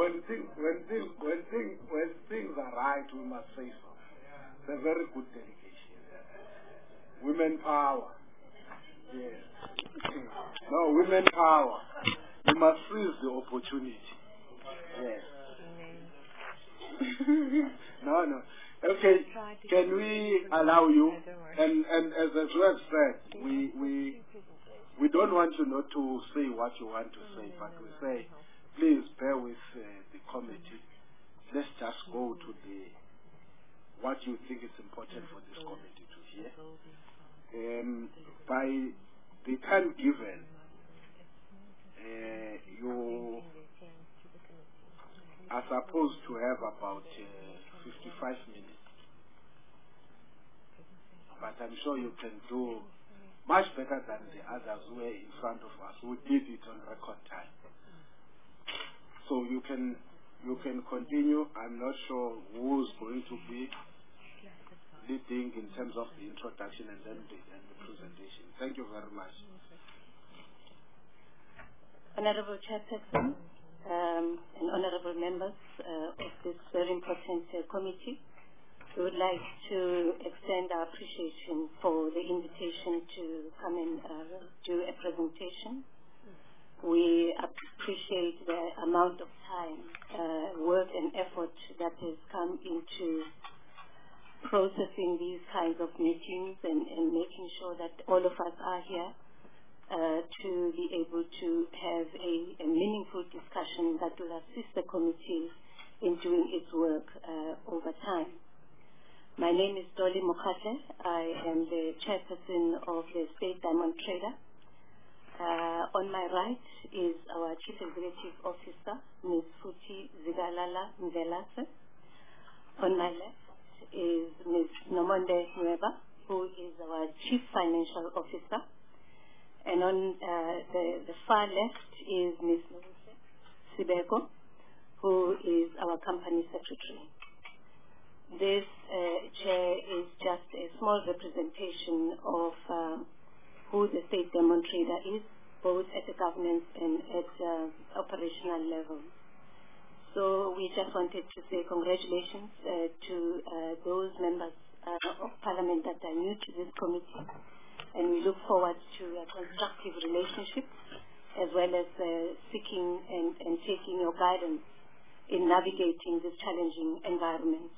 when things are right, we must say so. It's a very good dedication. Women power. Yes. No, women power. We must seize the opportunity. Yes. No. Okay. Can we allow you? And as you have said, we don't want you not to say what you want to say, but we say, please bear with the committee. Let's just go to what you think is important for this committee to hear. By the time given, you are supposed to have about 55 minutes. But I'm sure you can do much better than the others who were in front of us, who did it on record time. So you can continue. I'm not sure who's going to be leading in terms of the introduction and then the presentation. Thank you very much. Honorable Chairperson and honorable members of this very important committee, we would like to extend our appreciation for the invitation to come and do a presentation. We appreciate the amount of time, work and effort that has come into processing these kinds of meetings and making sure that all of us are here to be able to have a meaningful discussion that will assist the committee in doing its work over time. My name is Dolly Mokate. I am the chairperson of the State Diamond Trader. On my right is our Chief Executive Officer, Ms. Futhi Zigalala Mvelase. On my left is Ms. Nomonde Nweba, who is our Chief Financial Officer. And on the far left is Ms. Nobuse Sibeko, who is our Company Secretary. This chair is just a small representation of who the State Diamond Trader is, both at the governance and at operational level. So we just wanted to say congratulations to those members of Parliament that are new to this committee, and we look forward to a constructive relationship as well as seeking and taking your guidance in navigating this challenging environment.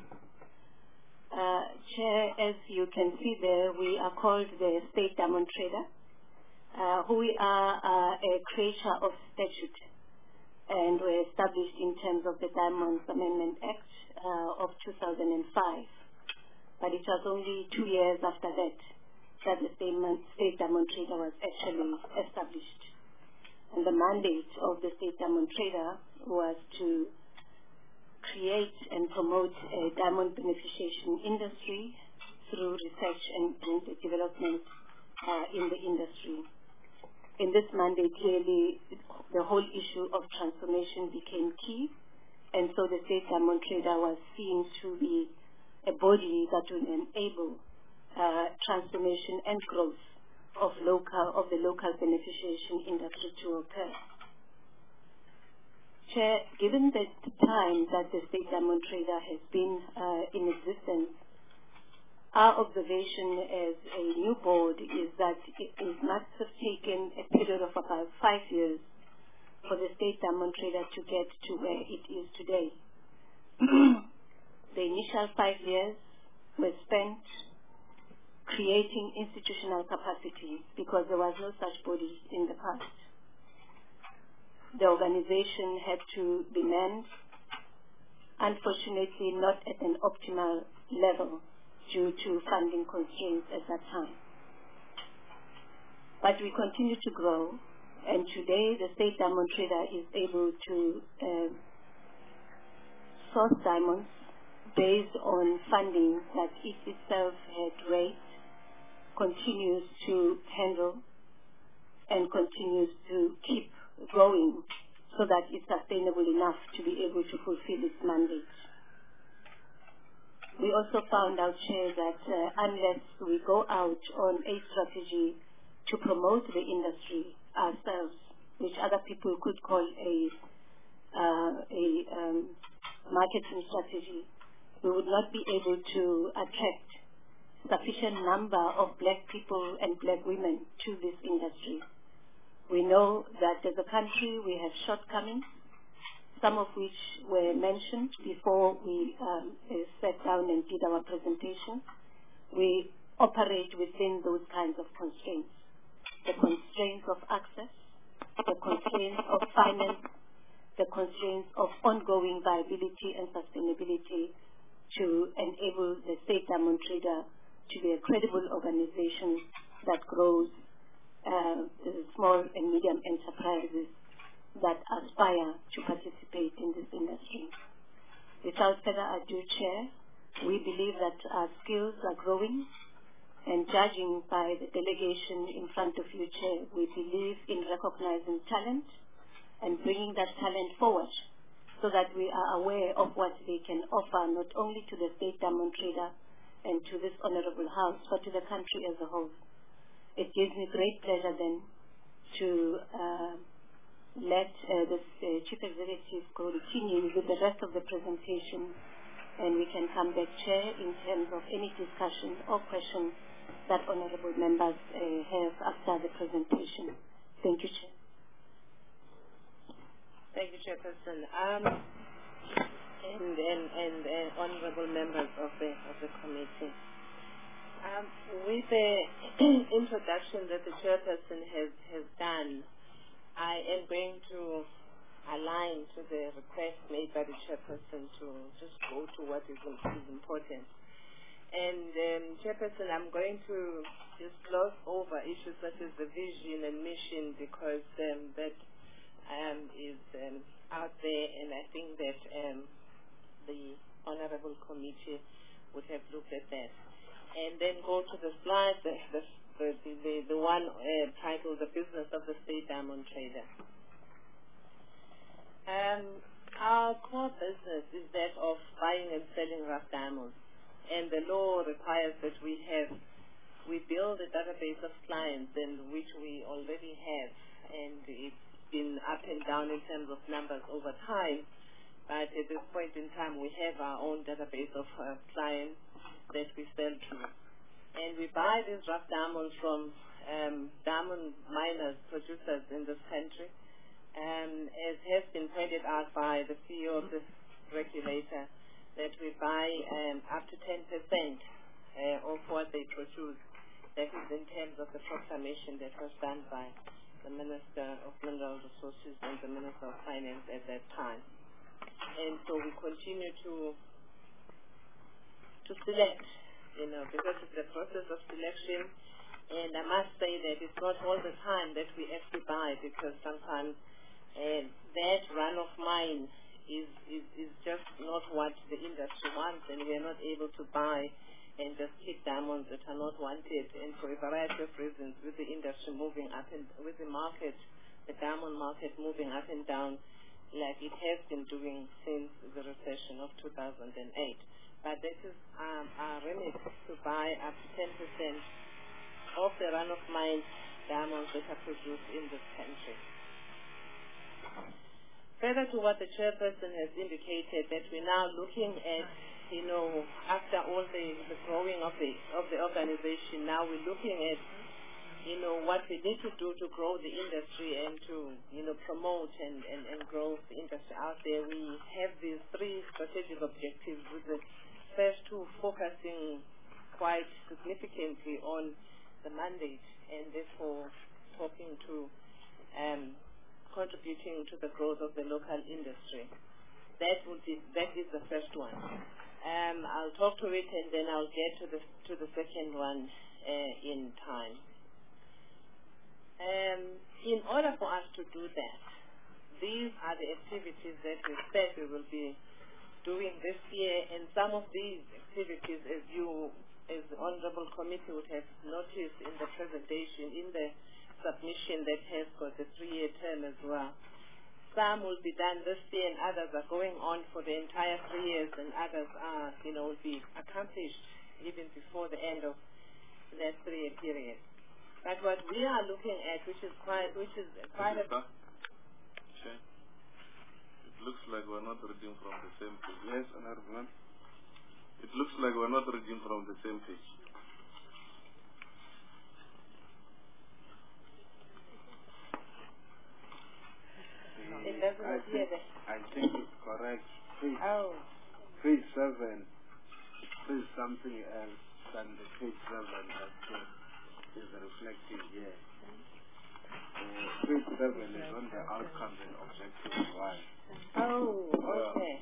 Chair, as you can see there, we are called the State Diamond Trader. We are a creature of statute, and were established in terms of the Diamonds Amendment Act of 2005. But it was only 2 years after that the State Diamond Trader was actually established. And the mandate of the State Diamond Trader was to create and promote a diamond beneficiation industry through research and development in the industry. In this mandate, clearly, the whole issue of transformation became key, and so the State Diamond Trader was seen to be a body that would enable transformation and growth of the local beneficiation industry to occur. Chair, given the time that the State Diamond Trader has been in existence, our observation as a new board is that it must have taken a period of about 5 years for the State Diamond Trader to get to where it is today. The initial 5 years were spent creating institutional capacity because there was no such body in the past. The organization had to be manned, unfortunately not at an optimal level due to funding constraints at that time. But we continue to grow, and today the State Diamond Trader is able to source diamonds based on funding that it itself had raised, continues to handle, and continues to keep growing so that it's sustainable enough to be able to fulfill its mandate. We also found out, Chair, that unless we go out on a strategy to promote the industry ourselves, which other people could call a a marketing strategy, we would not be able to attract sufficient number of black people and black women to this industry. We know that as a country we have shortcomings, some of which were mentioned before we sat down and did our presentation. We operate within those kinds of constraints. The constraints of access, the constraints of finance, the constraints of ongoing viability and sustainability to enable the State Diamond Trader to be a credible organization that grows small and medium enterprises that aspire to participate in this industry. Without further ado, Chair, we believe that our skills are growing, and judging by the delegation in front of you, Chair, we believe in recognizing talent and bringing that talent forward so that we are aware of what they can offer not only to the State Diamond Trader and to this honorable house, but to the country as a whole. It gives me great pleasure then to let the Chief Executive continue with the rest of the presentation, and we can come back, Chair, in terms of any discussion or questions that honorable members have after the presentation. Thank you, Chair. Thank you, Chairperson. And honorable members of the committee. With the introduction that the Chairperson has done, I am going to align to the request made by the Chairperson to just go to what is important. And Chairperson, I'm going to just gloss over issues such as the vision and mission because that is out there, and I think that the Honorable Committee would have looked at that. And then go to the slide, the one titled The Business of the State Diamond Trader. Our core business is that of buying and selling rough diamonds. And the law requires that we build a database of clients and which we already have. And it's been up and down in terms of numbers over time. But at this point in time, we have our own database of clients that we sell to. And we buy these rough diamonds from diamond miners, producers in this country. As has been pointed out by the CEO of this regulator, that we buy up to 10% of what they produce. That is in terms of the proclamation that was done by the Minister of Mineral Resources and the Minister of Finance at that time. And so we continue to select, because it's a process of selection. And I must say that it's not all the time that we actually buy, because sometimes that run of mine is just not what the industry wants, and we are not able to buy and just keep diamonds that are not wanted. And for a variety of reasons, with the industry moving up and with the market, the diamond market moving up and down, like it has been doing since the recession of 2008. But this is our remit to buy up to 10% of the run-of-mine diamonds that are produced in this country. Further to what the Chairperson has indicated, that we're now looking at, after all the growing of the organization, now we're looking at, what we need to do to grow the industry and to, promote and grow the industry out there. We have these three strategic objectives, with the first two focusing quite significantly on the mandate and therefore talking to contributing to the growth of the local industry. That is the first one. I'll talk to it and then I'll get to the second one in time. In order for us to do that, these are the activities that we said we will be doing this year, and some of these activities, as the Honorable Committee would have noticed in the presentation, in the submission that has got a 3-year term as well. Some will be done this year and others are going on for the entire 3 years, and others are, will be accomplished even before the end of that 3-year period. But what we are looking at, which is quite a... It looks like we're not reading from the same page. Yes, Honorable. It looks like we're not reading from the same page. It doesn't appear there. I think it's correct. Page, Oh. page 7 is something else than the page 7 that is reflected here. Page 7 is on the outcomes and objectives 1. Oh, okay.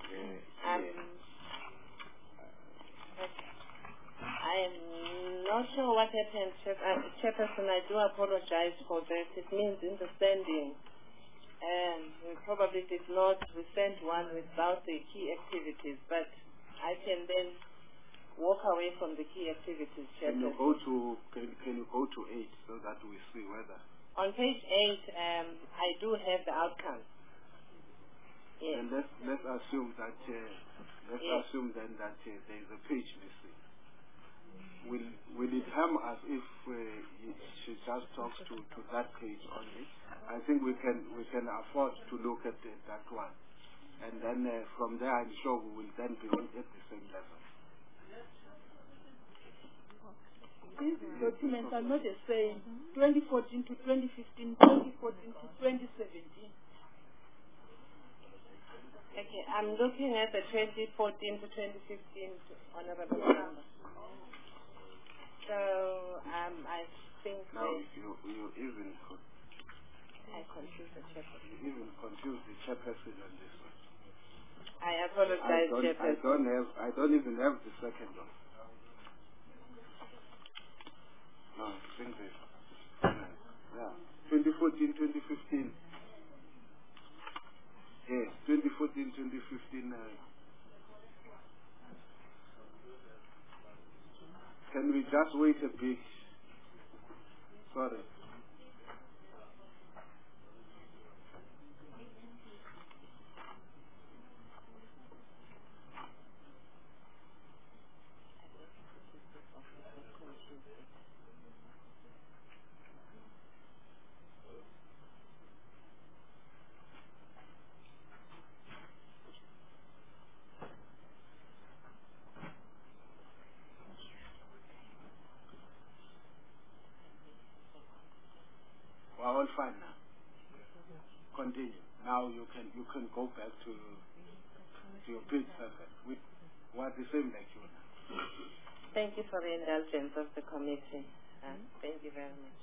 I am not sure what happened, Chairperson. I do apologize for that. It means understanding. We probably did not. We sent one without the key activities, but I can then walk away from the key activities, Chairperson. Can you go to 8 so that we see whether? On page 8, I do have the outcome. Yes. And let's assume that assume then that there is a page missing. Will it harm us if she just talks to that page only? I think we can afford to look at that one, and then from there I'm sure we will then be at the same level. These documents are not the same. 2014 to 2015, 2014 to 2017. Okay, I'm looking at the 2014 to 2015 honorable member. So I think now you even I confused the chairperson. You even confused the chairperson on this one. I apologize, chairperson. I don't even have the second one. No, I think this. Yeah. 2014, 2015. Yes, 2014, 2015. Can we just wait a bit? Sorry. We're all fine now. Continue. Now you can go back to your page 7. We're the same like you now. Thank you for the indulgence of the committee. Thank you very much.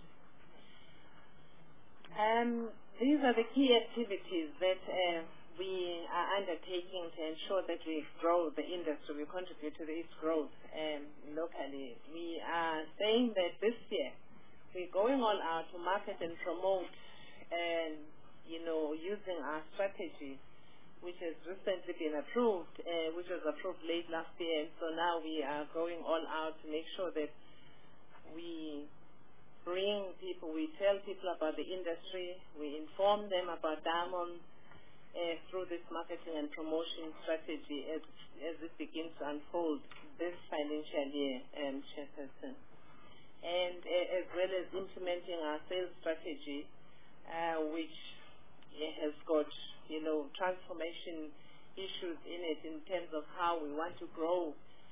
These are the key activities that we are undertaking to ensure that we grow the industry, we contribute to its growth locally. We are saying that this year we're going all out to market and promote and, using our strategy, which has recently been approved, which was approved late last year. And so now we are going all out to make sure that we bring people, we tell people about the industry, we inform them about diamonds through this marketing and promotion strategy as it begins to unfold this financial year, Chairperson. And as well as implementing our sales strategy, which has got, transformation issues in it in terms of how we want to grow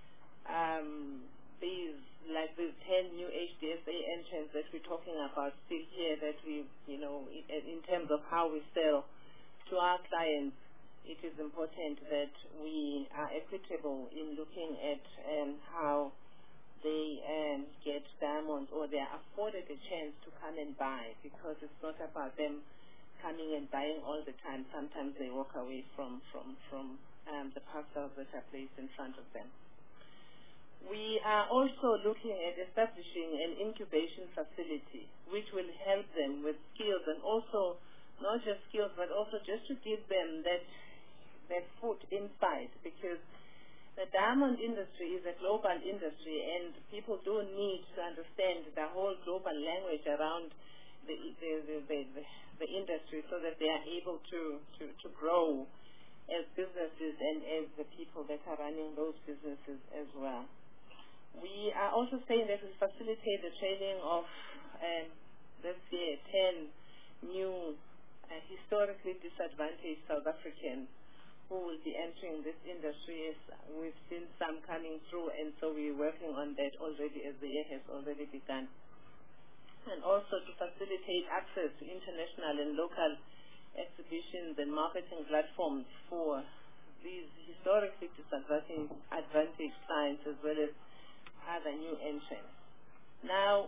these 10 new HDSA entrants that we're talking about still here, that we, in terms of how we sell to our clients. It is important that we are equitable in looking at how they get diamonds, or they are afforded a chance to come and buy, because it's not about them coming and buying all the time. Sometimes they walk away from the parcels that are placed in front of them. We are also looking at establishing an incubation facility, which will help them with skills, and also not just skills, but also just to give them that foot inside, because the diamond industry is a global industry, and people do need to understand the whole global language around the industry, so that they are able to grow as businesses and as the people that are running those businesses as well. We are also saying that we facilitate the training of this year 10 new historically disadvantaged South Africans who will be entering this industry. We've seen some coming through, and so we're working on that already as the year has already begun. And also to facilitate access to international and local exhibitions and marketing platforms for these historically disadvantaged clients as well as other new entrants. Now,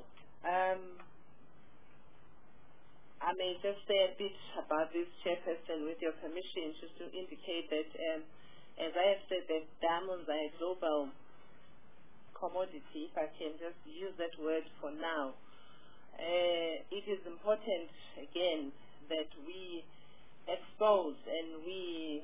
I may just say a bit about this, Chairperson, with your permission, just to indicate that, as I have said, that diamonds are a global commodity, if I can just use that word for now. It is important, again, that we expose and we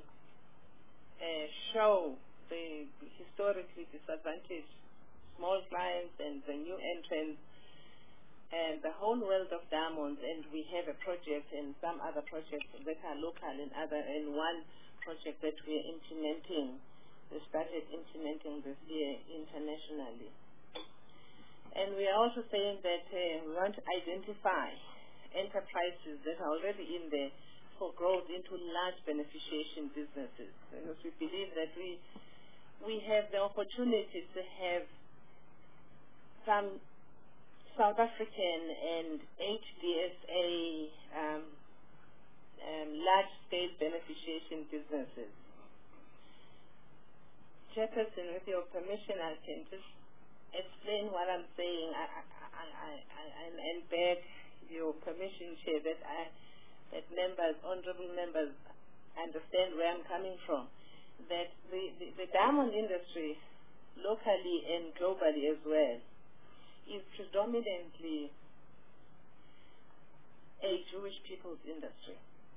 show the historically disadvantaged small clients and the new entrants and the whole world of diamonds. And we have a project and some other projects that are local and one project that we are implementing. We started implementing this year internationally. And we are also saying that we want to identify enterprises that are already in there for growth into large beneficiation businesses. Because we believe that we have the opportunity to have some South African and HDSA large-scale beneficiation businesses. Chairperson, with your permission, I can just explain what I'm saying. I beg your permission, Chair, that members, honorable members, understand where I'm coming from. That the diamond industry, locally and globally as well, is predominantly a Jewish people's industry,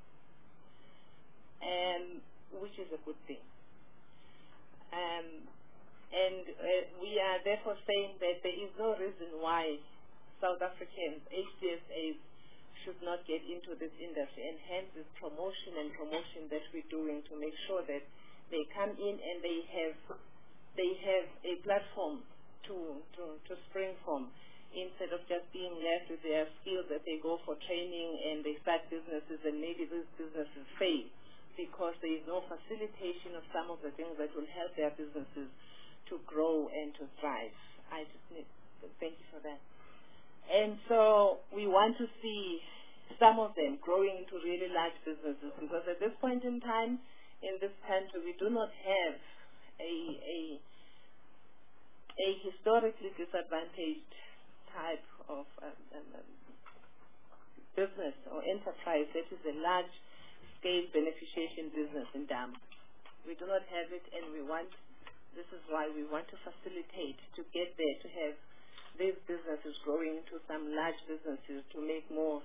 which is a good thing. We are therefore saying that there is no reason why South Africans, HDSAs, should not get into this industry, and hence this promotion that we're doing to make sure that they come in and they have a platform to spring from, instead of just being left with their skills that they go for training and they start businesses and maybe these businesses fail because there is no facilitation of some of the things that will help their businesses to grow and to thrive. I just need to thank you for that. And so we want to see some of them growing into really large businesses, because at this point in time in this country we do not have a historically disadvantaged type of business or enterprise that is a large-scale beneficiation business in diamonds. We do not have it, and this is why we want to facilitate to get there, to have these businesses growing into some large businesses to make more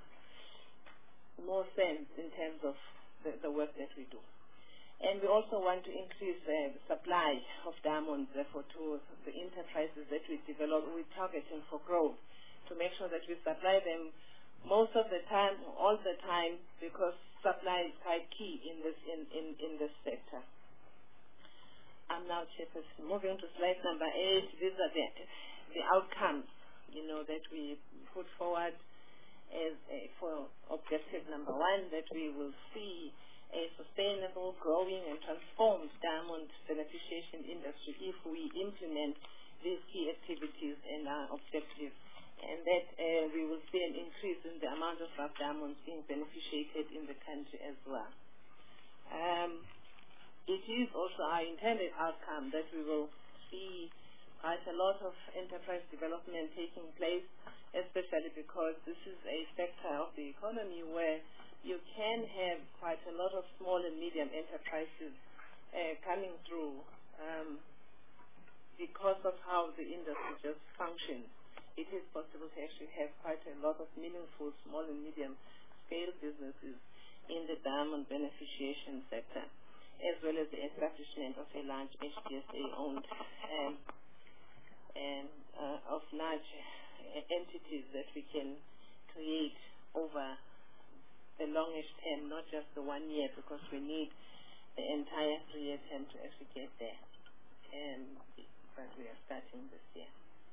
sense in terms of the work that we do. And we also want to increase the supply of diamonds, therefore, to the enterprises that we develop. We're targeting for growth to make sure that we supply them most of the time, all the time, because supply is quite key in this sector. I'm now, Chairperson, moving to slide number 8. These are the outcomes, that we put forward as for objective number 1, that we will see a sustainable, growing, and transformed diamond beneficiation industry if we implement these key activities and our objectives, and that we will see an increase in the amount of rough diamonds being beneficiated in the country as well. It is also our intended outcome that we will see quite a lot of enterprise development taking place, especially because this is a sector of the economy where you can have quite a lot of small and medium enterprises coming through because of how the industry just functions. It is possible to actually have quite a lot of meaningful small and medium scale businesses in the diamond beneficiation sector, as well as the establishment of a large HDSA-owned of large entities that we can create over the longish term, not just the 1 year, because we need the entire 3-year term to actually get there. But we are starting this year.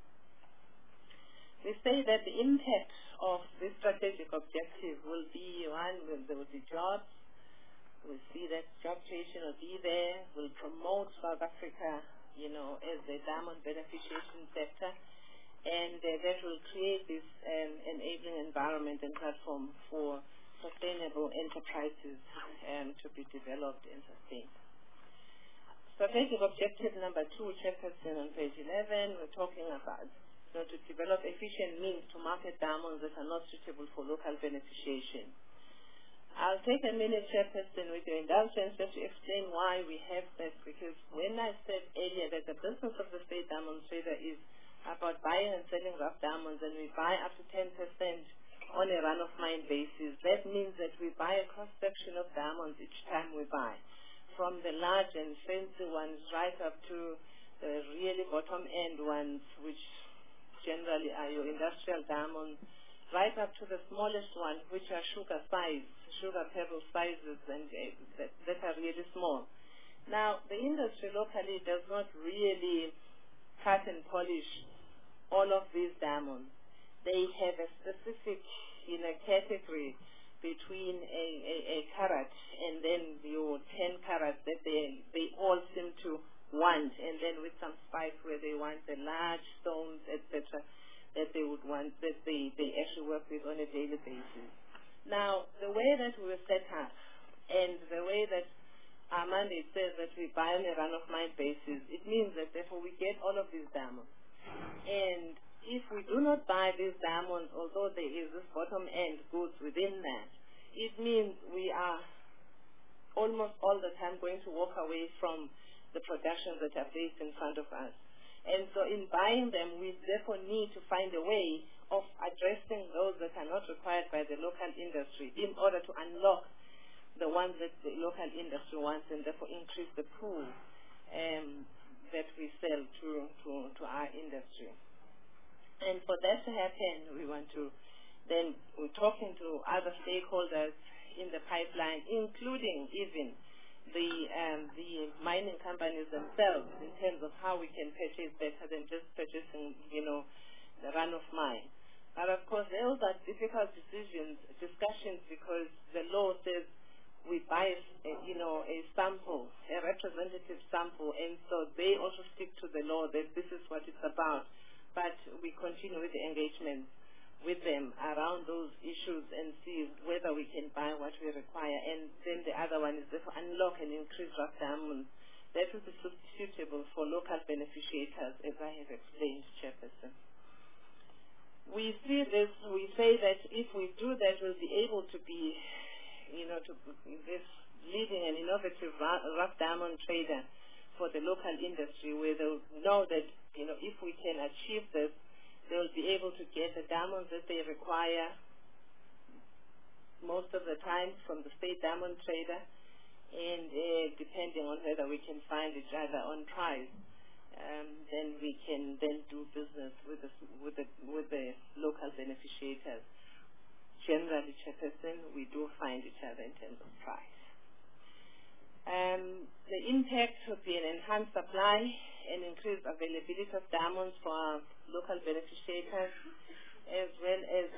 We say that the impact of this strategic objective will be, 1, there will be jobs, We see that job creation will be there, will promote South Africa, as a diamond beneficiation sector, and that will create this enabling environment and platform for sustainable enterprises to be developed and sustained. Strategic objective number 2, Chairperson, on page 11, we're talking about to develop efficient means to market diamonds that are not suitable for local beneficiation. I'll take a minute, Chairperson, with your indulgence, just to explain why we have this, because when I said earlier that the business of the State Diamond Trader is about buying and selling rough diamonds, and we buy up to 10% on a run-of-mine basis, that means that we buy a cross-section of diamonds each time we buy, from the large and fancy ones right up to the really bottom-end ones, which generally are your industrial diamonds, right up to the smallest one, which are sugar pebble sizes, and that are really small. Now, the industry locally does not really cut and polish all of these diamonds. They have a specific, category between a carat and then your 10 carats that they all seem to want, and then with some spice where they want the large stones, etc., that they would want, that they actually work with on a daily basis. Now, the way that we were set up and the way that our mandate says that we buy on a run-of-mine basis, it means that therefore we get all of these diamonds. And if we do not buy these diamonds, although there is this bottom-end goods within that, it means we are almost all the time going to walk away from the productions that are placed in front of us. And so in buying them, we therefore need to find a way of addressing those that are not required by the local industry in order to unlock the ones that the local industry wants, and therefore increase the pool that we sell to our industry. And for that to happen, we want to then, we're talking to other stakeholders in the pipeline, including even the mining companies themselves, in terms of how we can purchase better than just purchasing, the run of mine. But of course, those are difficult discussions, because the law says we buy, a sample, a representative sample, and so they also stick to the law that this is what it's about. But we continue with the engagement with them around those issues and see whether we can buy what we require. And then the other one is to unlock and increase rough diamonds that will be suitable for local beneficiators, as I have explained, Chairperson. We see this, we say that if we do that, we'll be able to be, this leading and innovative rough diamond trader for the local industry, where they'll know that, if we can achieve this, they'll be able to get the diamonds that they require most of the time from the State Diamond Trader, and depending on whether we can find each other on price, then we can then do business with the local beneficiators. Generally, Chairperson, we do find each other in terms of price. The impact would be an enhanced supply and increased availability of diamonds for our local beneficiators, as well as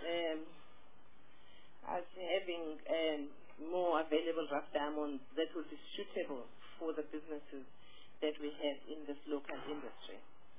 having more available rough diamonds that will be suitable for the businesses that we have in this local industry.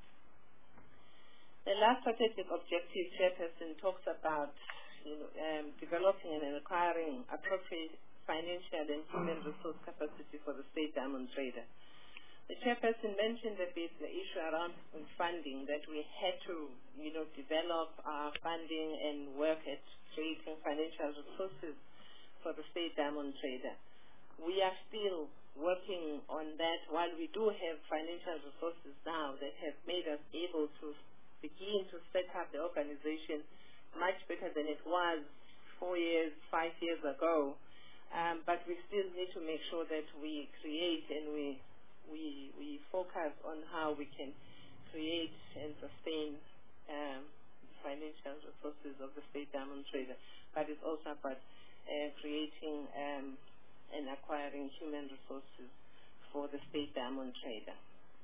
The last strategic objective, Chairperson, talks about developing and acquiring appropriate financial and human resource capacity for the State Diamond Trader. The Chairperson mentioned a bit the issue around funding, that we had to, develop our funding and work at creating financial resources for the State Diamond Trader. We are still working on that. While we do have financial resources now that have made us able to begin to set up the organization much better than it was 4 years, 5 years ago, but we still need to make sure that we create and we focus on how we can create and sustain financial resources of the State Diamond Trader. But it's also about creating and acquiring human resources for the State Diamond Trader.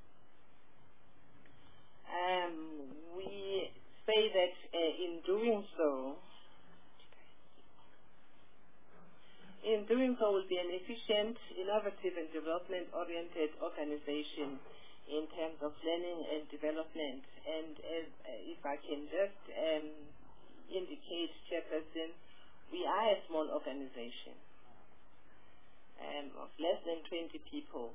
We say that in doing so, in doing so, will be an efficient, innovative, and development-oriented organization in terms of learning and development. And if I can just indicate, Chairperson, we are a small organization of less than 20 people.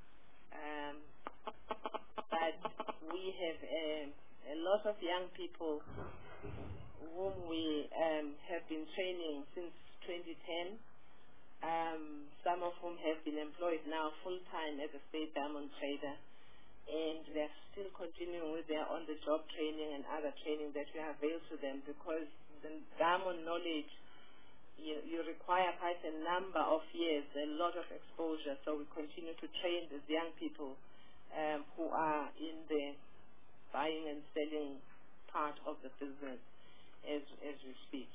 But we have a lot of young people whom we have been training since 2010, some of whom have been employed now full-time as a State Diamond Trader, and they're still continuing with their on-the-job training and other training that we avail to them, because the diamond knowledge, you require quite a number of years, a lot of exposure, so we continue to train these young people who are in the buying and selling part of the business as we speak.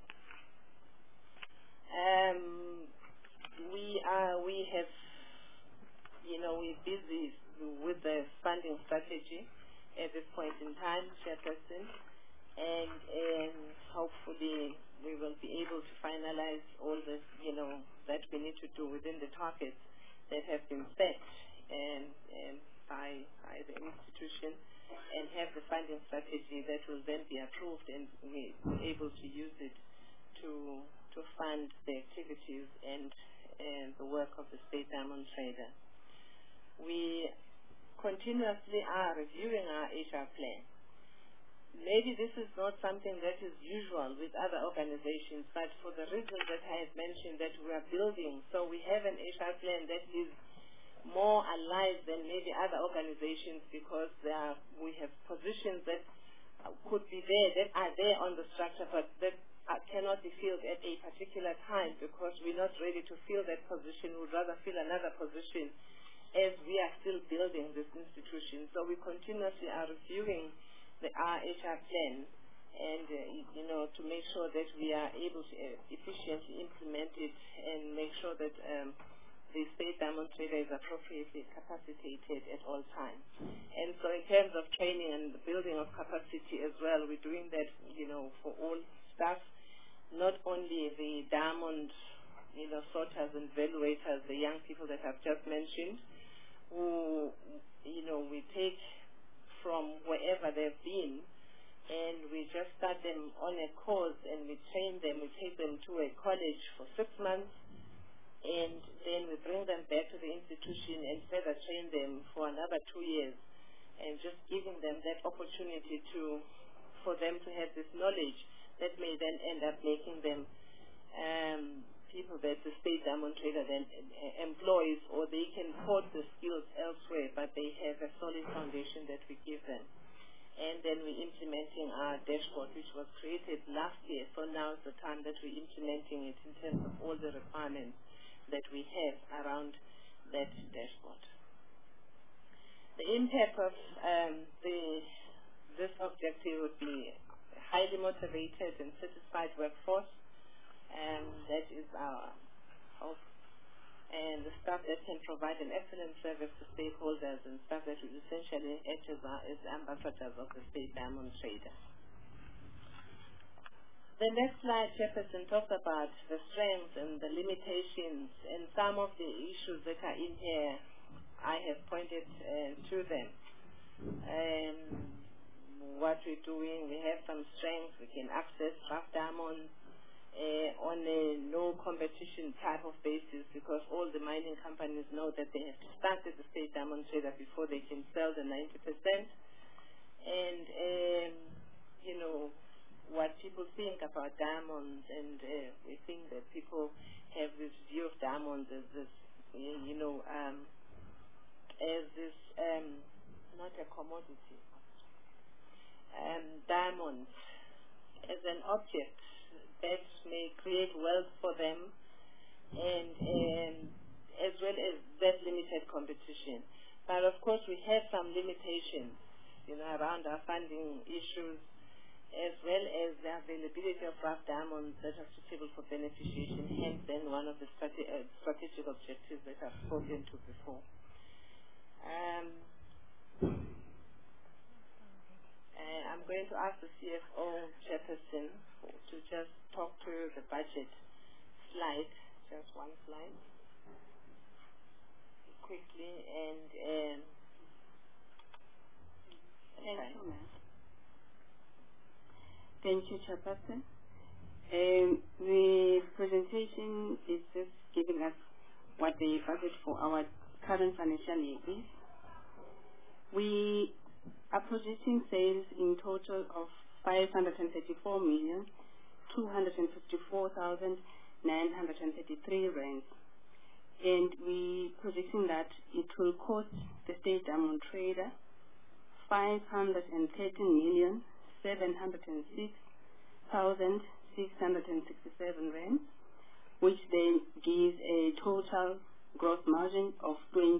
We're busy with the funding strategy at this point in time, Chairperson, and hopefully we will be able to finalize all this, that we need to do within the targets that have been set by the institution, and have the funding strategy that will then be approved, and we're able to use it to fund the activities and the work of the State Diamond Trader. We continuously are reviewing our HR plan. Maybe this is not something that is usual with other organizations, but for the reasons that I have mentioned that we are building, so we have an HR plan that is more alive than maybe other organizations, because we have positions that could be there, that are there on the structure, but that cannot be filled at a particular time, because we're not ready to fill that position. We'd rather fill another position as we are still building this institution. So we continuously are reviewing our HR plan, and to make sure that we are able to efficiently implement it, and make sure that the State Diamond Trader is appropriately capacitated at all times. And so in terms of training and the building of capacity as well, we're doing that, for all staff, not only the diamond, sorters and valuators, the young people that I've just mentioned, who, we take from wherever they've been, and we just start them on a course, and we train them, we take them to a college for 6 months, and then we bring them back to the institution and further train them for another 2 years, and just giving them that opportunity for them to have this knowledge that may then end up making them people that the State Diamond Trader then employs, or they can port the skills elsewhere, but they have a solid foundation that we give them. And then we're implementing our dashboard, which was created last year, so now is the time that we're implementing it in terms of all the requirements that we have around that dashboard. The impact of this objective would be a highly motivated and satisfied workforce, and that is our hope, and the staff that can provide an excellent service to stakeholders, and staff that will essentially act as ambassadors of the State Diamond Trader. The next slide, Chairperson, talks about the strengths and the limitations, and some of the issues that are in here, I have pointed to them. What we're doing, we have some strengths. We can access rough diamonds on a no competition type of basis, because all the mining companies know that they have to start with the State Diamond Trader before they can sell the 90%. And, what people think about diamonds, and we think that people have this view of diamonds as this, not a commodity. Diamonds as an object that may create wealth for them, and as well as that limited competition. But of course we have some limitations, around our funding issues, as well as the availability of rough diamonds that are suitable for beneficiation, hence then one of the strategic objectives that I've spoken to before. I'm going to ask the CFO, Chairperson, to just talk to the budget slide, just one slide quickly and Thank you, ma'am. Thank you, Chairperson. The presentation is just giving us what the budget for our current financial year is. We are projecting sales in total of 534,254,933 rands. And we projecting that it will cost the State Diamond Trader 513,706,667 rand, which then gives a total gross margin of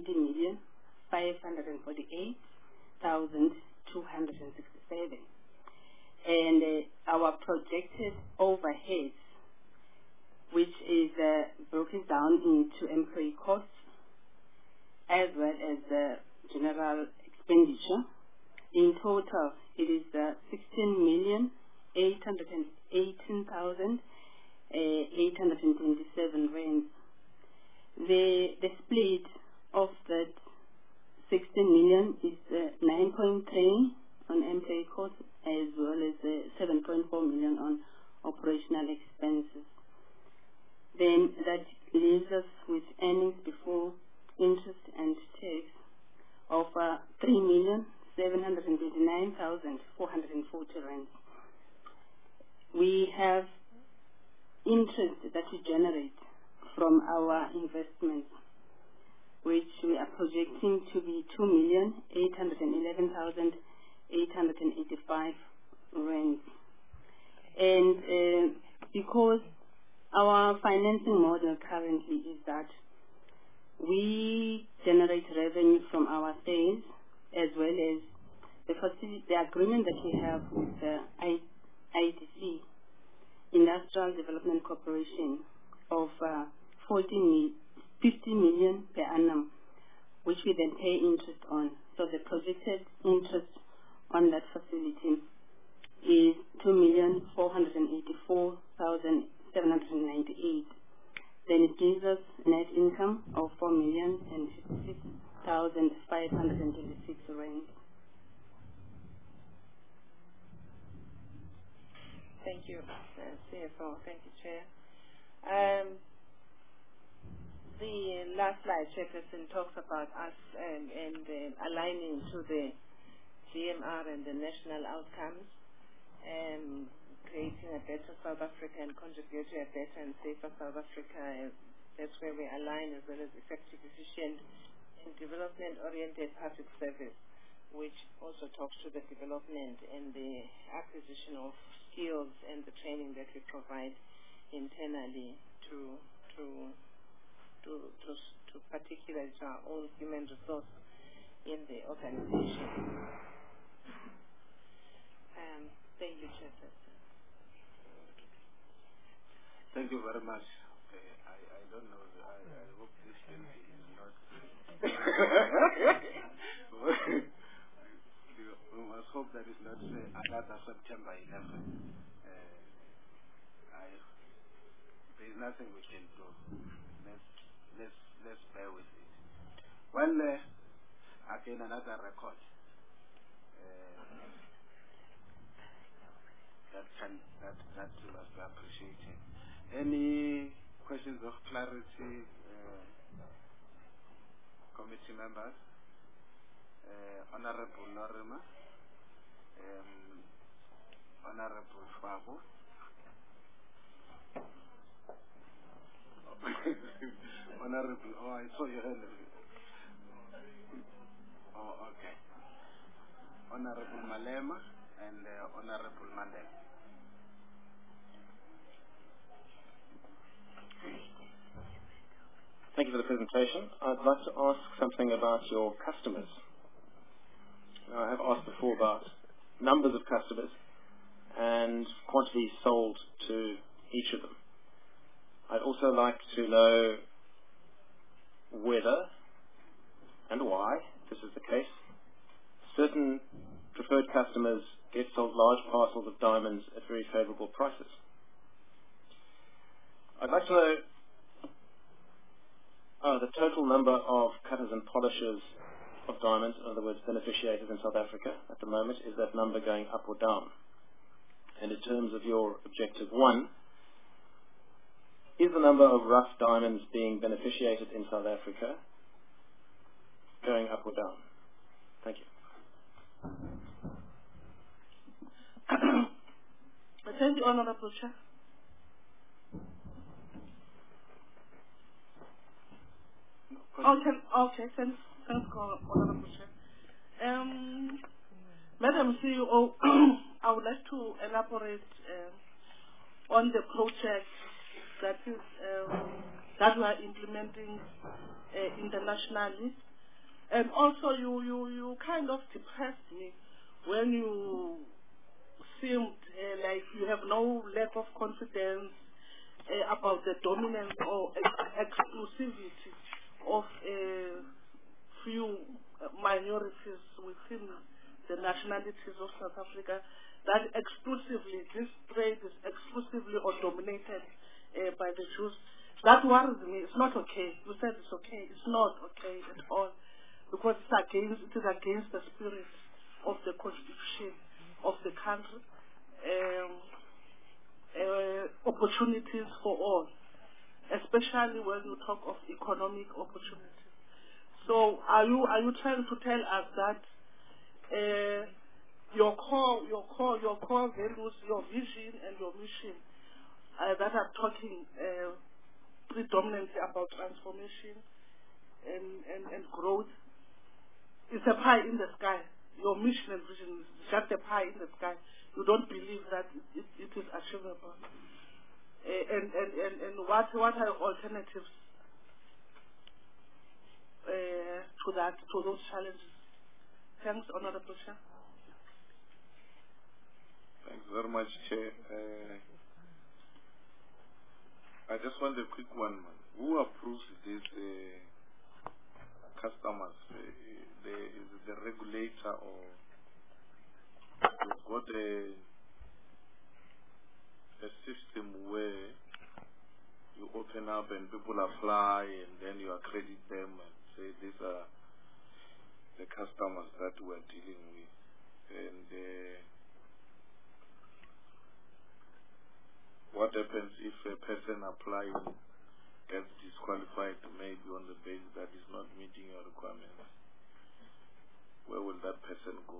20,548,267. And our projected overheads, which is broken down into employee costs as well as general expenditure. In total, it is 16,818,827 rands. The split of that 16 million is 9.3 on employee costs as well as 7.4 million on operational expenses. Then that leaves us with earnings before interest and tax of 3,729,440 rands. We have interest that we generate from our investments, which we are projecting to be 2,811,885 rands. And because our financing model currently is that we generate revenue from our sales as well as the agreement that we have with the IDC, Industrial Development Corporation, of 50 million per annum, which we then pay interest on. So the projected interest on that facility is 2,484,798. Then it gives us net income of 4,056,526 rand. thank you, CFO. Thank you, Chair. The last slide, Chairperson, talks about us and aligning to the GMR and the national outcomes, and creating a better South Africa and contribute to a better and safer South Africa. That's where we align, as well as effective, efficient, and development-oriented public service, which also talks to the development and the acquisition of skills and the training that we provide internally to particularly to our own human resource in the organization. Thank you, Chairperson. Thank you very much. I don't know. I hope this thing is not. We must hope that it's not another September 11. There's nothing we can do. Let's bear with it. Well, again, another record. That must be appreciated. Any questions of clarity, committee members? Honorable Norima, Honorable Fabo. Honorable, oh, I saw your hand. Oh, okay. Honorable Malema and Honorable Mandela. Thank you for the presentation. I'd like to ask something about your customers. I have asked before about numbers of customers and quantities sold to each of them. I'd also like to know whether and why this is the case. Certain preferred customers get sold large parcels of diamonds at very favorable prices. I'd like to know the total number of cutters and polishers of diamonds, in other words, beneficiaries in South Africa at the moment, is that number going up or down? And in terms of your objective 1, is the number of rough diamonds being beneficiated in South Africa going up or down? Thank you. Thank you, Honourable Chair. Okay, thanks, Honourable Chair. Madam CEO, I would like to elaborate on the project that is that we are implementing internationally, and also you kind of depressed me when you seemed like you have no lack of confidence about the dominance or exclusivity of few minorities within the nationalities of South Africa, that exclusively, this trade is exclusively or dominated by the Jews. That worries me. It's not okay. You said it's okay. It's not okay at all, because it is against the spirit of the constitution of the country. Opportunities for all, especially when you talk of economic opportunities. So are you trying to tell us that your core values, your vision and your mission that are talking predominantly about transformation and growth is a pie in the sky? Your mission and vision is just a pie in the sky. You don't believe that it is achievable. And what are alternatives to those challenges? Thanks, Honourable Chair. Thanks very much, Chair. I just want a quick one. Who approves these customers? Is it the regulator, or you've got a system where you open up and people apply and then you accredit them and say these are the customers that we're dealing with? And what happens if a person applying gets disqualified, maybe on the basis that is not meeting your requirements? Where will that person go?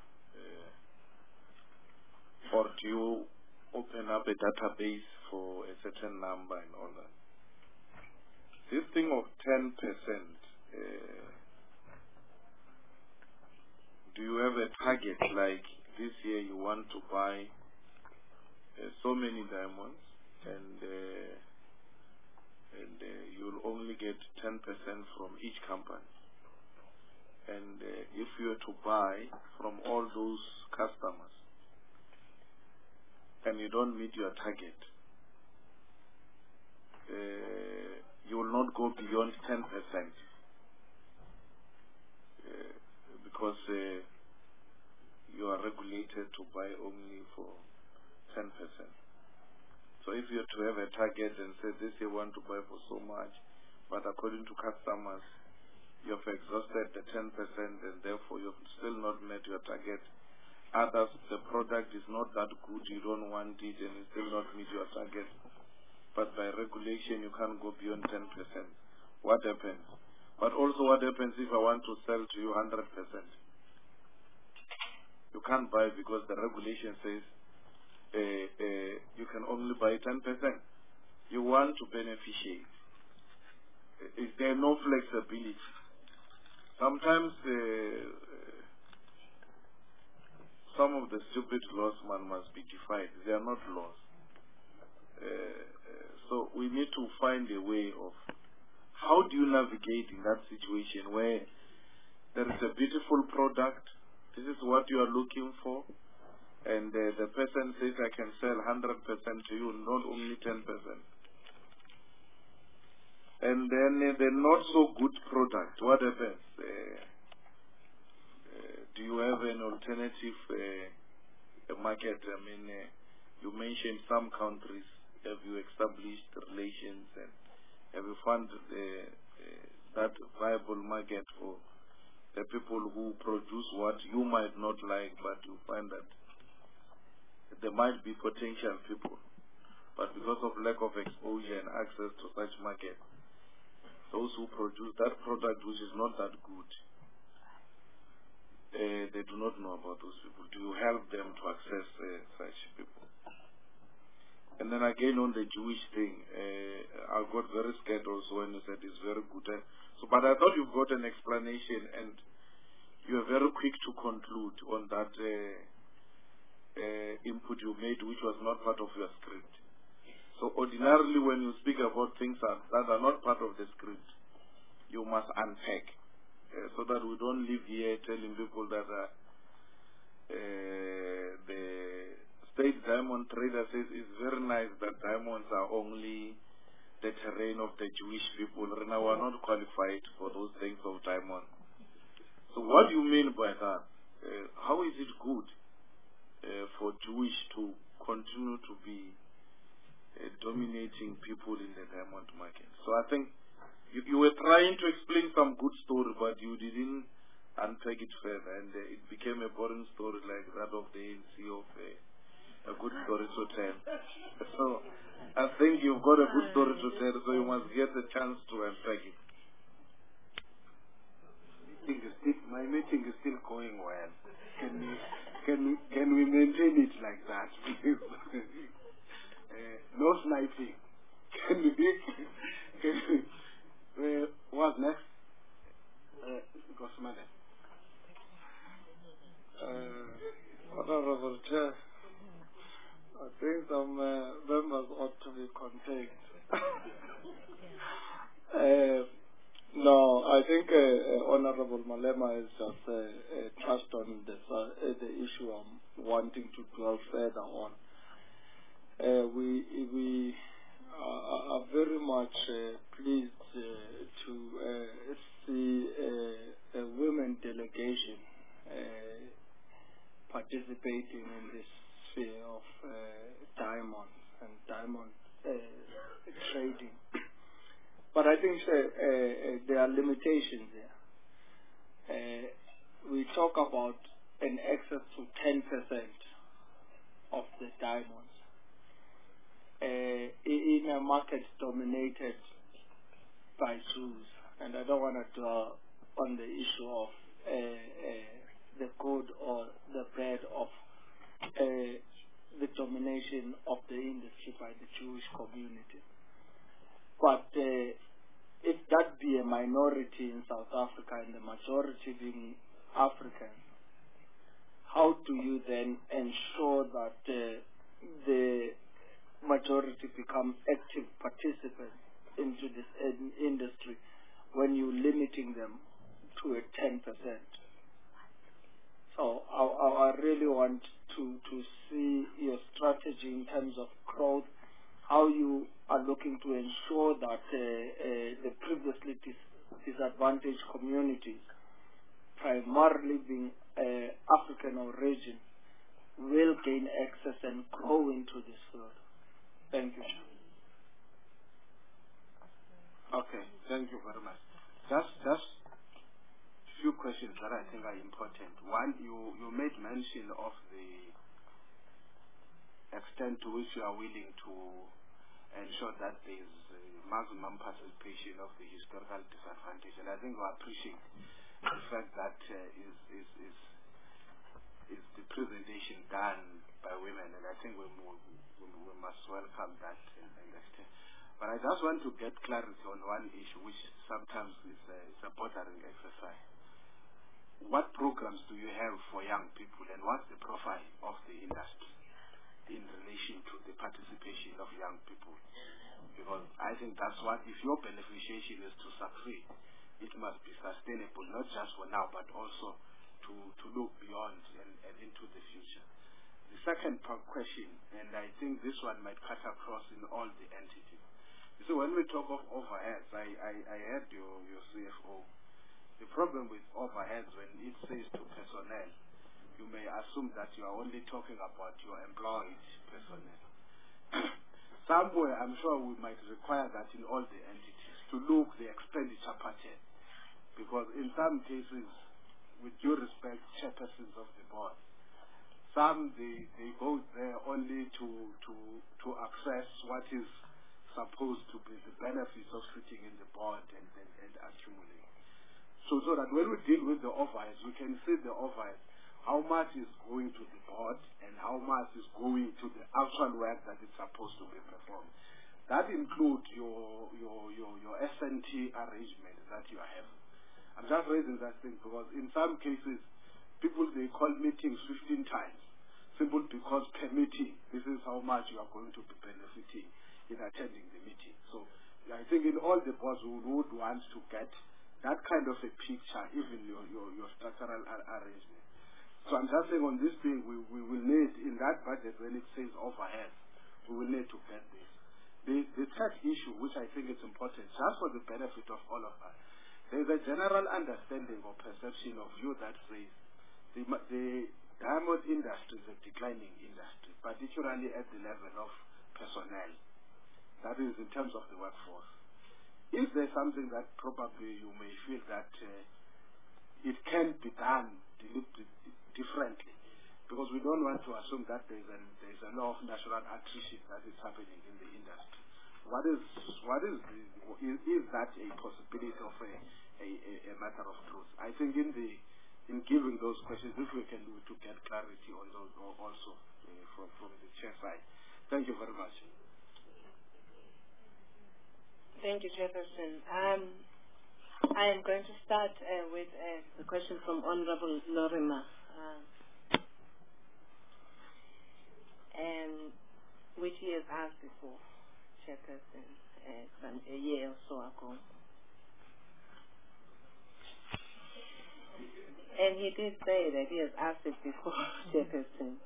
Or do you open up a database for a certain number and all that? This thing of 10%, do you have a target, like this year you want to buy so many diamonds, and you'll only get 10% from each company? And if you were to buy from all those customers and you don't meet your target, you will not go beyond 10%, because you are regulated to buy only for 10%. So if you have to have a target and say this you want to buy for so much, but according to customers you have exhausted the 10% and therefore you have still not met your target. Others, the product is not that good, you don't want it and you still not meet your target. But by regulation you can't go beyond 10%. What happens? But also what happens if I want to sell to you 100%? You can't buy because the regulation says you can only buy 10%. You want to beneficiate. Is there no flexibility? Sometimes some of the stupid laws must be defied. They are not laws. So we need to find a way of how do you navigate in that situation where there is a beautiful product, this is what you are looking for, and the person says I can sell 100% to you, not only 10%. And then the not so good product, what happens? Do you have an alternative market? I mean, you mentioned some countries. Have you established relations and have you found that viable market for the people who produce what you might not like, but you find that there might be potential people, but because of lack of exposure and access to such market, those who produce that product which is not that good, they do not know about those people. Do you help them to access such people? And then again on the Jewish thing, I got very scared also when you said it's very good. But I thought you've got an explanation and you are very quick to conclude on that input you made, which was not part of your script. So ordinarily when you speak about things that are not part of the script, you must unpack so that we don't live here telling people that the State Diamond Trader says it's very nice that diamonds are only the terrain of the Jewish people. Now we're not qualified for those things of diamond. So what do you mean by that? How is it good for Jewish to continue to be dominating people in the diamond market? So I think you were trying to explain some good story, but you didn't unpack it further, and it became a boring story like that of the ANC of a good story to tell. So I think you've got a good story to tell, so you must get a chance to unpack it. My meeting is still going well. Can we maintain it like that? No sniping. What's next? Gosmada. Honorable Chair, I think some members ought to be contained. No, I think Honorable Malema has just touched on the issue I'm wanting to dwell further on. We are very much pleased to see a women delegation participating in this sphere of diamonds and diamond trading. But I think there are limitations there. We talk about an access to 10% of the diamonds in a market dominated by Jews. And I don't want to dwell on the issue of the good or the bad of the domination of the industry by the Jewish community. But if that be a minority in South Africa and the majority being African, how do you then ensure that the majority become active participants into this industry when you're limiting them to a 10%? So I really want to see your strategy in terms of growth, how you are looking to ensure that the previously disadvantaged communities, primarily being African origin, will gain access and grow into this field. Thank you. Okay, thank you very much. Just few questions that I think are important. One, you made mention of the extent to which you are willing to ensure that there is maximum participation of the historical disadvantage, and I think we appreciate the fact that is the presentation done by women, and I think we must welcome that and understand. But I just want to get clarity on one issue, which sometimes is a bordering exercise. What programs do you have for young people, and what's the profile of the industry in relation to the participation of young people? Because I think that's what, if your beneficiation is to succeed, it must be sustainable, not just for now, but also to look beyond and into the future. The second question, and I think this one might cut across in all the entities. So when we talk of overheads, I heard your CFO. The problem with overheads, when it says to personnel, you may assume that you are only talking about your employed personnel. Somewhere, I'm sure we might require that in all the entities. to look the expenditure pattern, because in some cases, with due respect, chairpersons of the board, some they go there only to access what is supposed to be the benefits of sitting in the board and accumulate. So that when we deal with the overheads, we can see the overheads, how much is going to the board and how much is going to the actual work that is supposed to be performed. That includes your S&T arrangement that you are having. I'm just raising that thing because in some cases, people, they call meetings 15 times, simply because per meeting, this is how much you are going to be benefiting in attending the meeting. So I think in all the boards, we would want to get that kind of a picture, even your structural arrangement. So I'm just saying on this thing, we will need, in that budget, when it says overhead, we will need to get this. The third issue, which I think is important, just for the benefit of all of us, there's a general understanding or perception of you that says the diamond industry is a declining industry, particularly at the level of personnel. That is in terms of the workforce. Is there something that probably you may feel that it can be done differently? Because we don't want to assume that there's a law of natural attrition that is happening in the industry. Is that a possibility of a matter of truth? I think in giving those questions, if we can do to get clarity on those also from the chair side. Thank you very much. Thank you, Chairperson. I am going to start with the question from Honorable Lorima, and which he has asked before, Chairperson, a year or so ago. And he did say that he has asked it before, Chairperson.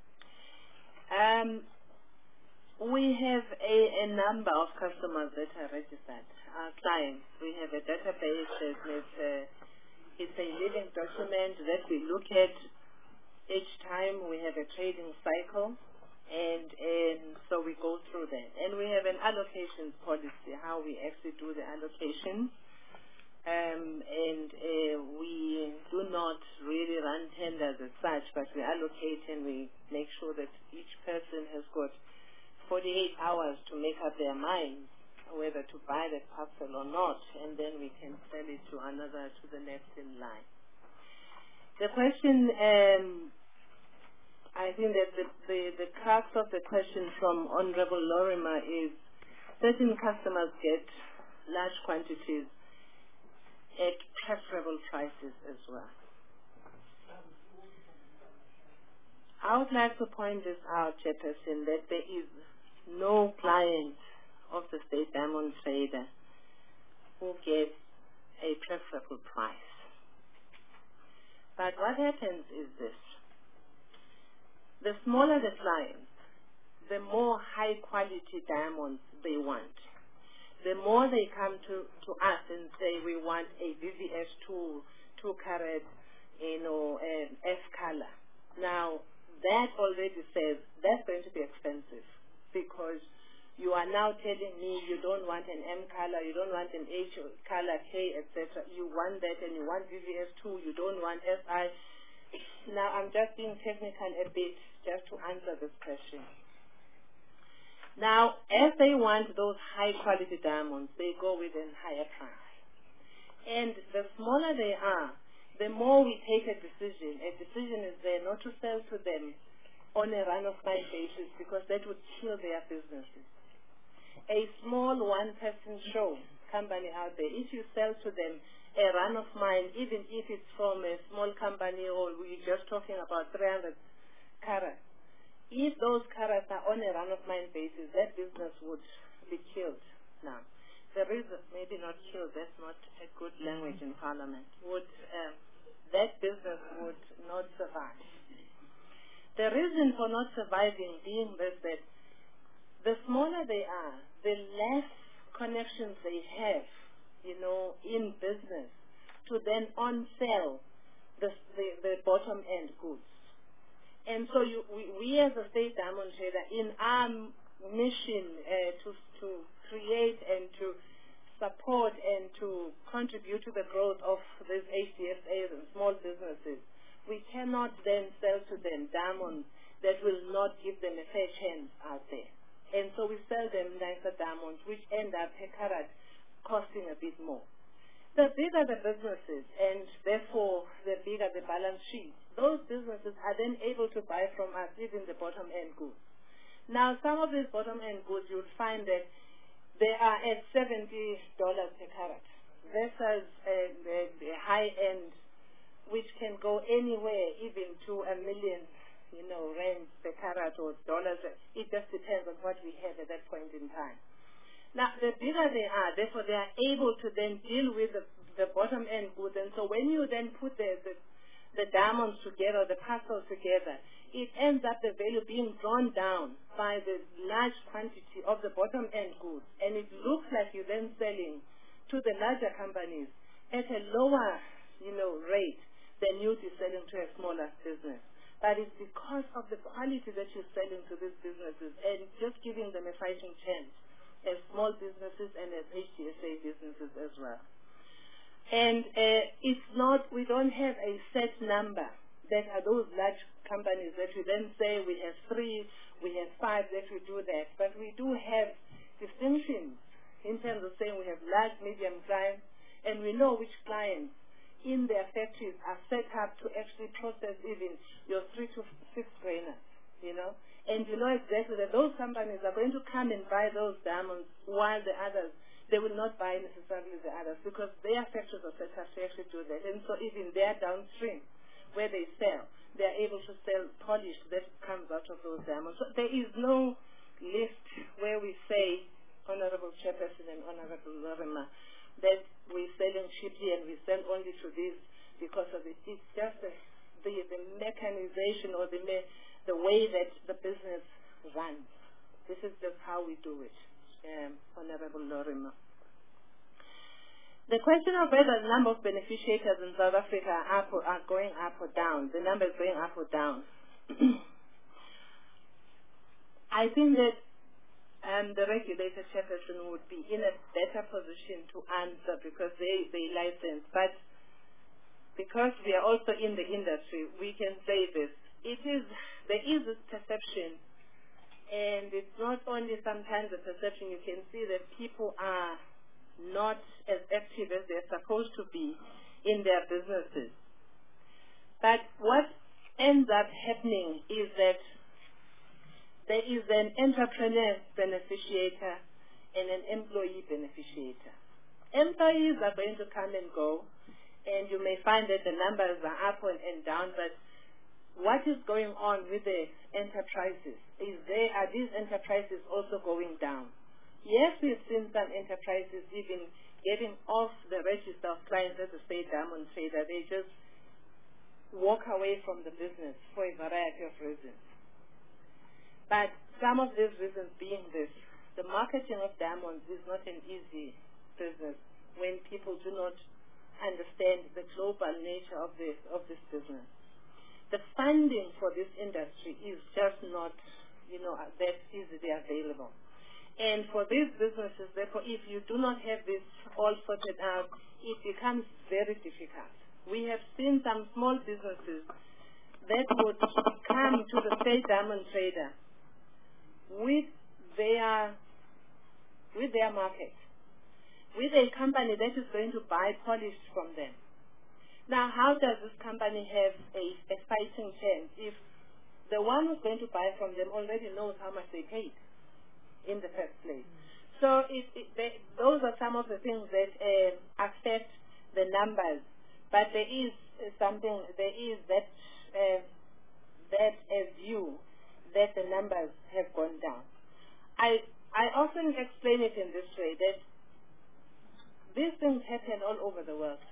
We have a number of customers that are registered, our clients. We have a database that it's a living document that we look at each time. We have a trading cycle, and so we go through that. And we have an allocation policy, how we actually do the allocation. We do not really run tenders as such, but we allocate and we make sure that each person has got 48 hours to make up their minds whether to buy that parcel or not, and then we can sell it to the next in line. The question, I think that the crux of the question from Honorable Lorima is certain customers get large quantities at preferable prices as well. I would like to point this out, Chairperson, that there is no client of the State Diamond Trader who gets a preferable price. But what happens is this. The smaller the client, the more high quality diamonds they want. The more they come to us and say, we want a VVS 2 carat, F color. Now, that already says that's going to be expensive, because you are now telling me you don't want an M color, you don't want an H color, K, etc. You want that, and you want VVS 2, you don't want SI. Now, I'm just being technical a bit just to answer this question. Now, as they want those high-quality diamonds, they go with a higher price. And the smaller they are, the more we take a decision. A decision is there not to sell to them on a run-of-mine basis, because that would kill their businesses. A small one-person show company out there, if you sell to them a run-of-mine, even if it's from a small company or we're just talking about 300 carats, if those carats are on a run-of-mine basis, that business would be killed. Now, the reason, maybe not killed, that's not a good language in Parliament, that business would not survive. The reason for not surviving being this, that the smaller they are, the less connections they have, in business to then on-sell the bottom end goods. And so we as a State Diamond Trader, in our mission to create and to support and to contribute to the growth of these HDSAs and small businesses, we cannot then sell to them diamonds that will not give them a fair chance out there. And so we sell them nicer diamonds, which end up per carat costing a bit more. The bigger the businesses, and therefore the bigger the balance sheet, those businesses are then able to buy from us even the bottom-end goods. Now, some of these bottom-end goods, you'll find that they are at $70 per carat versus the high-end, which can go anywhere even to $1 million, rands per carat or dollars. It just depends on what we have at that point in time. Now, the bigger they are, therefore they are able to then deal with the bottom-end goods. And so when you then put the diamonds together, the parcels together, it ends up the value being drawn down by the large quantity of the bottom-end goods. And it looks like you're then selling to the larger companies at a lower, rate than you'd be selling to a smaller business. But it's because of the quality that you're selling to these businesses and just giving them a fighting chance as small businesses and as HDSA businesses as well. And it's not, we don't have a set number that are those large companies that we then say we have 3, we have 5, that we do that. But we do have distinctions in terms of saying we have large, medium clients, and we know which clients in their factories are set up to actually process even your 3 to 6 grainers, And you know exactly that those companies are going to come and buy those diamonds while the others, they will not buy necessarily the others because their factories are set up to actually do that. And so even their downstream, where they sell, they are able to sell polished that comes out of those diamonds. So there is no list where we say, Honorable Chairperson and Honorable Lorima, that we're selling cheaply and we sell only to this because of it. It's just the mechanization or the way that the business runs. This is just how we do it, Honorable Lorima. The question of whether the number of beneficiaries in South Africa are going up or down, the number is going up or down. I think that the regulator chairperson would be in a better position to answer because they license. But because we are also in the industry, we can say this. There is this perception, and it's not only sometimes a perception, you can see that people are not as active as they're supposed to be in their businesses. But what ends up happening is that there is an entrepreneur beneficiator and an employee beneficiator. Employees are going to come and go, and you may find that the numbers are up and down, but what is going on with the enterprises? Are these enterprises also going down? Yes, we've seen some enterprises even getting off the register of clients as a state diamond trader. They just walk away from the business for a variety of reasons. But some of these reasons being this, the marketing of diamonds is not an easy business when people do not understand the global nature of this business. The funding for this industry is just not, that easily available. And for these businesses, therefore, if you do not have this all sorted out, it becomes very difficult. We have seen some small businesses that would come to the state diamond trader with their market, with a company that is going to buy polished from them. Now, how does this company have a fighting chance if the one who's going to buy from them already knows how much they paid in the first place? So those are some of the things that affect the numbers. But there is that view that the numbers have gone down. I often explain it in this way, that these things happen all over the world.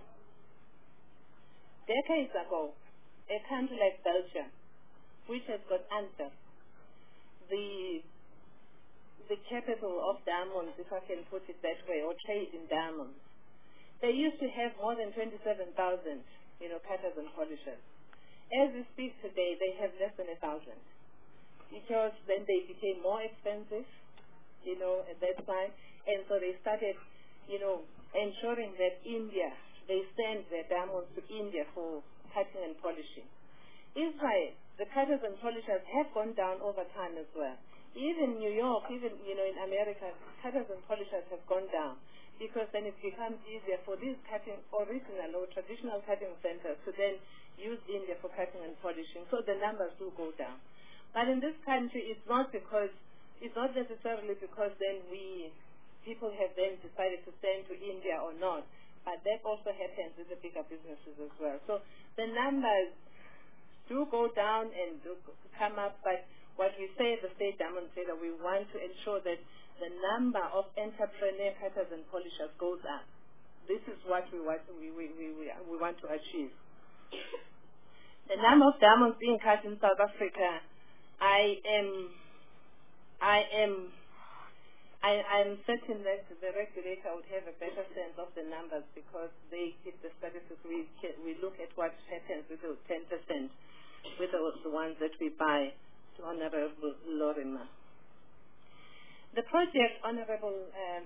Decades ago, a country like Belgium, which has got Antwerp, the capital of diamonds, if I can put it that way, or trade in diamonds, they used to have more than 27,000, cutters and polishers. As we speak today, they have less than 1,000, because then they became more expensive, at that time, and so they started ensuring that India, they send their diamonds to India for cutting and polishing. Israel, the cutters and polishers have gone down over time as well. Even New York, even, in America, cutters and polishers have gone down because then it becomes easier for these cutting, original or traditional cutting centers to then use India for cutting and polishing. So the numbers do go down. But in this country, it's not necessarily because then people have then decided to send to India or not. But that also happens with the bigger businesses as well. So the numbers do go down and do come up, but what we say at the State Diamond Trader, we want to ensure that the number of entrepreneur cutters and polishers goes up. This is what we want to achieve. The number of diamonds being cut in South Africa, I'm certain that the regulator would have a better sense of the numbers because they keep the statistics. We look at what happens with the 10%, with the ones that we buy, to Honorable Lorimer. The project, Honorable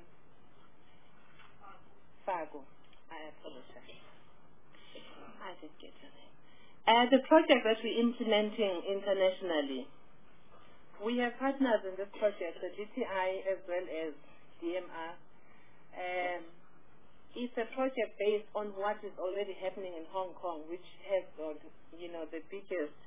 Fago, I apologize. I didn't get your name. The project that we're implementing internationally, we have partners in this project, the GTI as well as DMR. It's a project based on what is already happening in Hong Kong, which has got, the biggest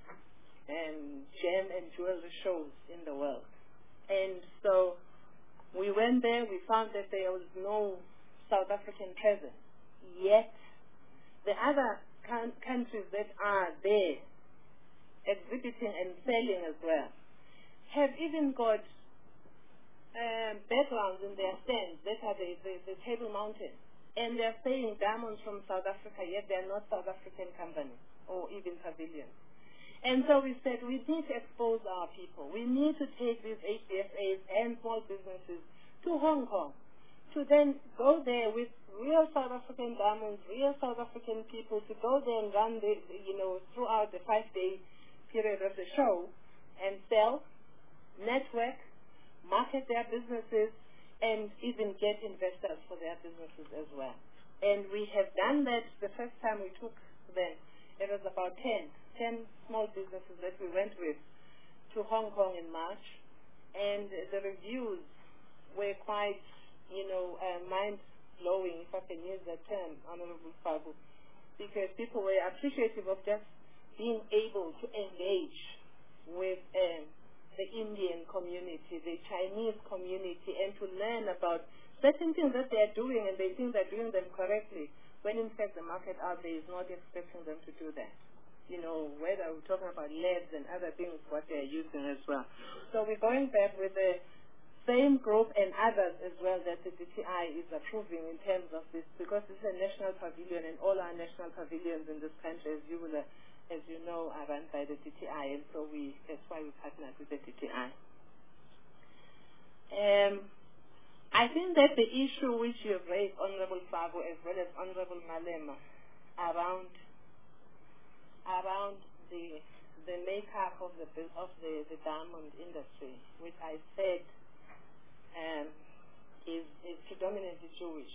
gem and jewelry shows in the world. And so we went there, we found that there was no South African presence. Yet the other countries that are there exhibiting and selling as well have even got backgrounds in their stands that are the Table Mountain. And they're saying diamonds from South Africa, yet they're not South African companies or even pavilions. And so we said we need to expose our people. We need to take these HDFAs and small businesses to Hong Kong to then go there with real South African diamonds, real South African people, to go there and run throughout the 5-day period of the show and sell, network, market their businesses, and even get investors for their businesses as well. And we have done that the first time we took them. It was about 10 small businesses that we went with to Hong Kong in March. And the reviews were quite, mind-blowing, if I can use that term, Honorable Fago, because people were appreciative of just being able to engage with the Indian community, the Chinese community, and to learn about certain things that they are doing, and they think they're doing them correctly, when in fact the market out there is not expecting them to do that. Whether we're talking about labs and other things, what they're using as well. So we're going back with the same group and others as well that the DTI is approving in terms of this, because this is a national pavilion, and all our national pavilions in this country, as you know, are run by the DTI, and so that's why we partnered with the DTI. I think that the issue which you have raised, Honorable Fago, as well as Honorable Malema, around the makeup of the diamond industry, which I said is predominantly Jewish.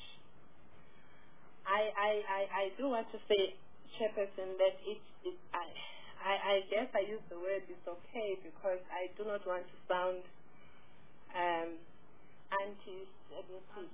I do want to say, Chairperson, that I guess I use the word it's okay because I do not want to sound anti-Semitic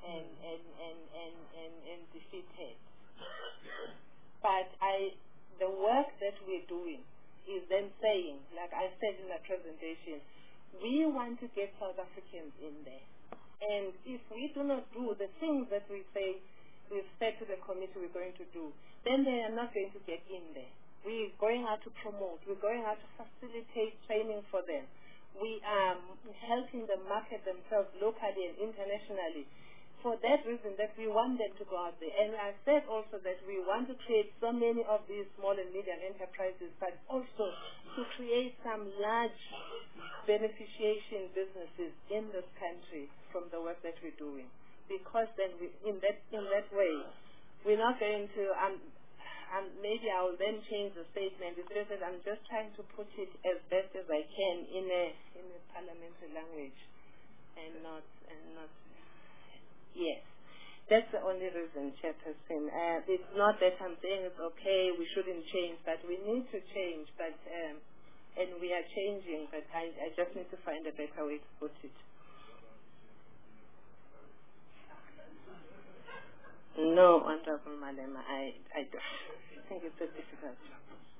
and defeated. But the work that we're doing is then saying, like I said in my presentation, we want to get South Africans in there. And if we do not do the things that we've said to the committee we're going to do, then they are not going to get in there. We're going out to promote. We're going out to facilitate training for them. We are helping them market themselves locally and internationally. For that reason, that we want them to go out there. And I said also that we want to create so many of these small and medium enterprises, but also to create some large beneficiation businesses in this country from the work that we're doing. Because then in that way, we're not going to, maybe I will then change the statement. It's just that I'm just trying to put it as best as I can in a parliamentary language and not, yes. That's the only reason, Chairperson. It's not that I'm saying it's okay, we shouldn't change, but we need to change, but and we are changing, but I just need to find a better way to put it. No, Honorable Malema, I think it's a difficult job.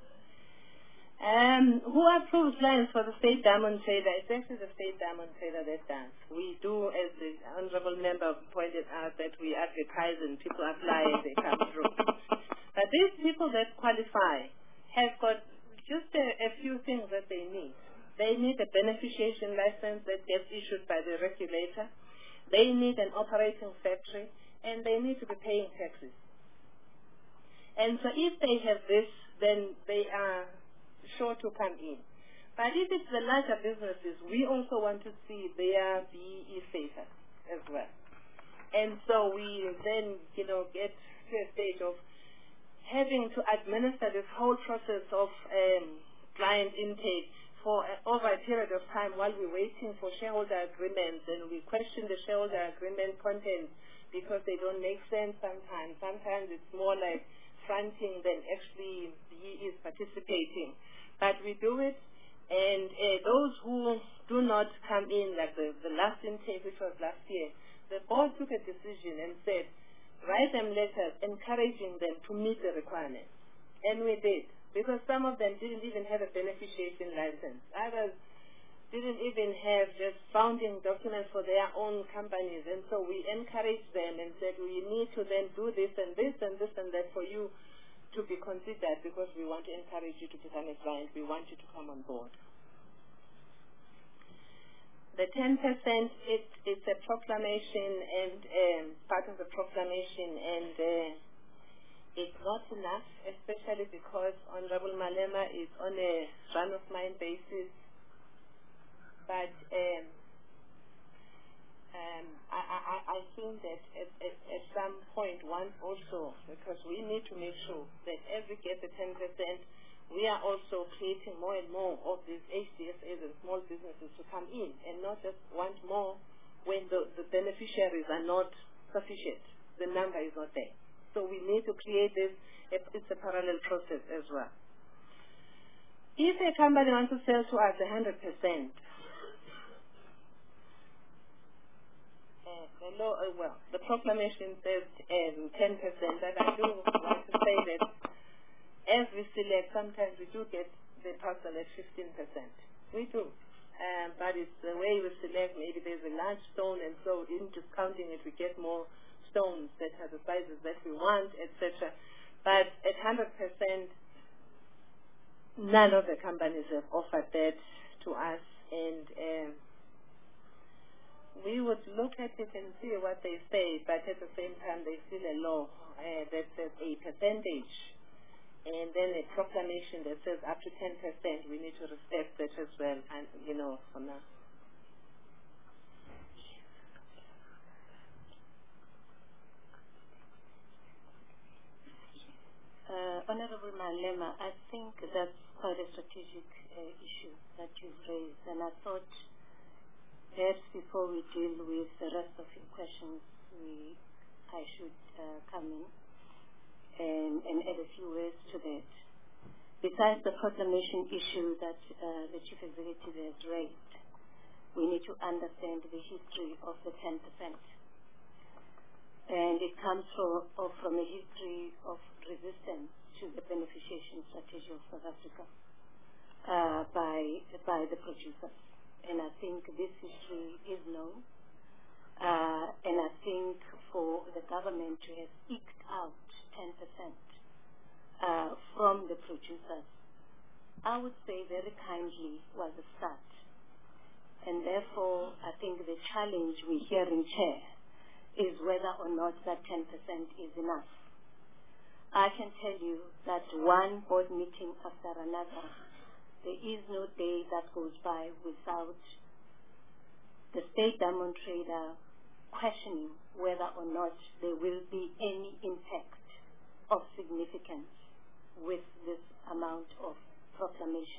Who approves lines for the State Diamond Trader? It's actually the State Diamond Trader that does. We do, as the Honorable Member pointed out, that we advertise and people apply and they come through. But these people that qualify have got just a few things that they need. They need a beneficiation license that gets issued by the regulator. They need an operating factory, and they need to be paying taxes. And so if they have this, then they are sure to come in. But if it's the larger businesses, we also want to see their BEE status as well. And so we then, get to a stage of having to administer this whole process of client intake for over a period of time while we're waiting for shareholder agreements, and we question the shareholder agreement content because they don't make sense sometimes. Sometimes it's more like fronting than actually BEE is participating. But we do it, and those who do not come in, like the last intake, which was last year, the board took a decision and said, write them letters encouraging them to meet the requirements. And we did, because some of them didn't even have a beneficiation license. Others didn't even have just founding documents for their own companies. And so we encouraged them and said, we need to then do this and this and this and that for you to be considered, because we want to encourage you to become a client. We want you to come on board. The 10%, it's a proclamation, and part of the proclamation, and it's not enough, especially because Honorable Malema is on a run-of-mine basis. But I think that at some point, once also, because we need to make sure that as we get the 10%, we are also creating more and more of these HDSAs and small businesses to come in, and not just want more when the beneficiaries are not sufficient. The number is not there. So we need to create this. It's a parallel process as well. If a company wants to sell to us 100%, the proclamation says 10%, but I do want to say that as we select, sometimes we do get the parcel at 15%. We do. But it's the way we select. Maybe there's a large stone, and so in discounting it, we get more stones that have the sizes that we want, etc. But at 100%, none of the companies have offered that to us, and we would look at it and see what they say, but at the same time, there's still a law that says a percentage, and then a proclamation that says up to 10%. We need to respect that as well, and for now. Honorable Malema, I think that's quite a strategic issue that you've raised, and I thought perhaps before we deal with the rest of your questions, I should come in and add a few words to that. Besides the proclamation issue that the Chief Executive has raised, we need to understand the history of the 10%. And it comes from a history of resistance to the beneficiation strategy of South Africa by the producers. And I think this history is known. And I think for the government to have eked out 10% from the producers, I would say very kindly was a start. And therefore, I think the challenge we hear in chair is whether or not that 10% is enough. I can tell you that one board meeting after another, there is no day that goes by without the State Diamond Trader questioning whether or not there will be any impact of significance with this amount of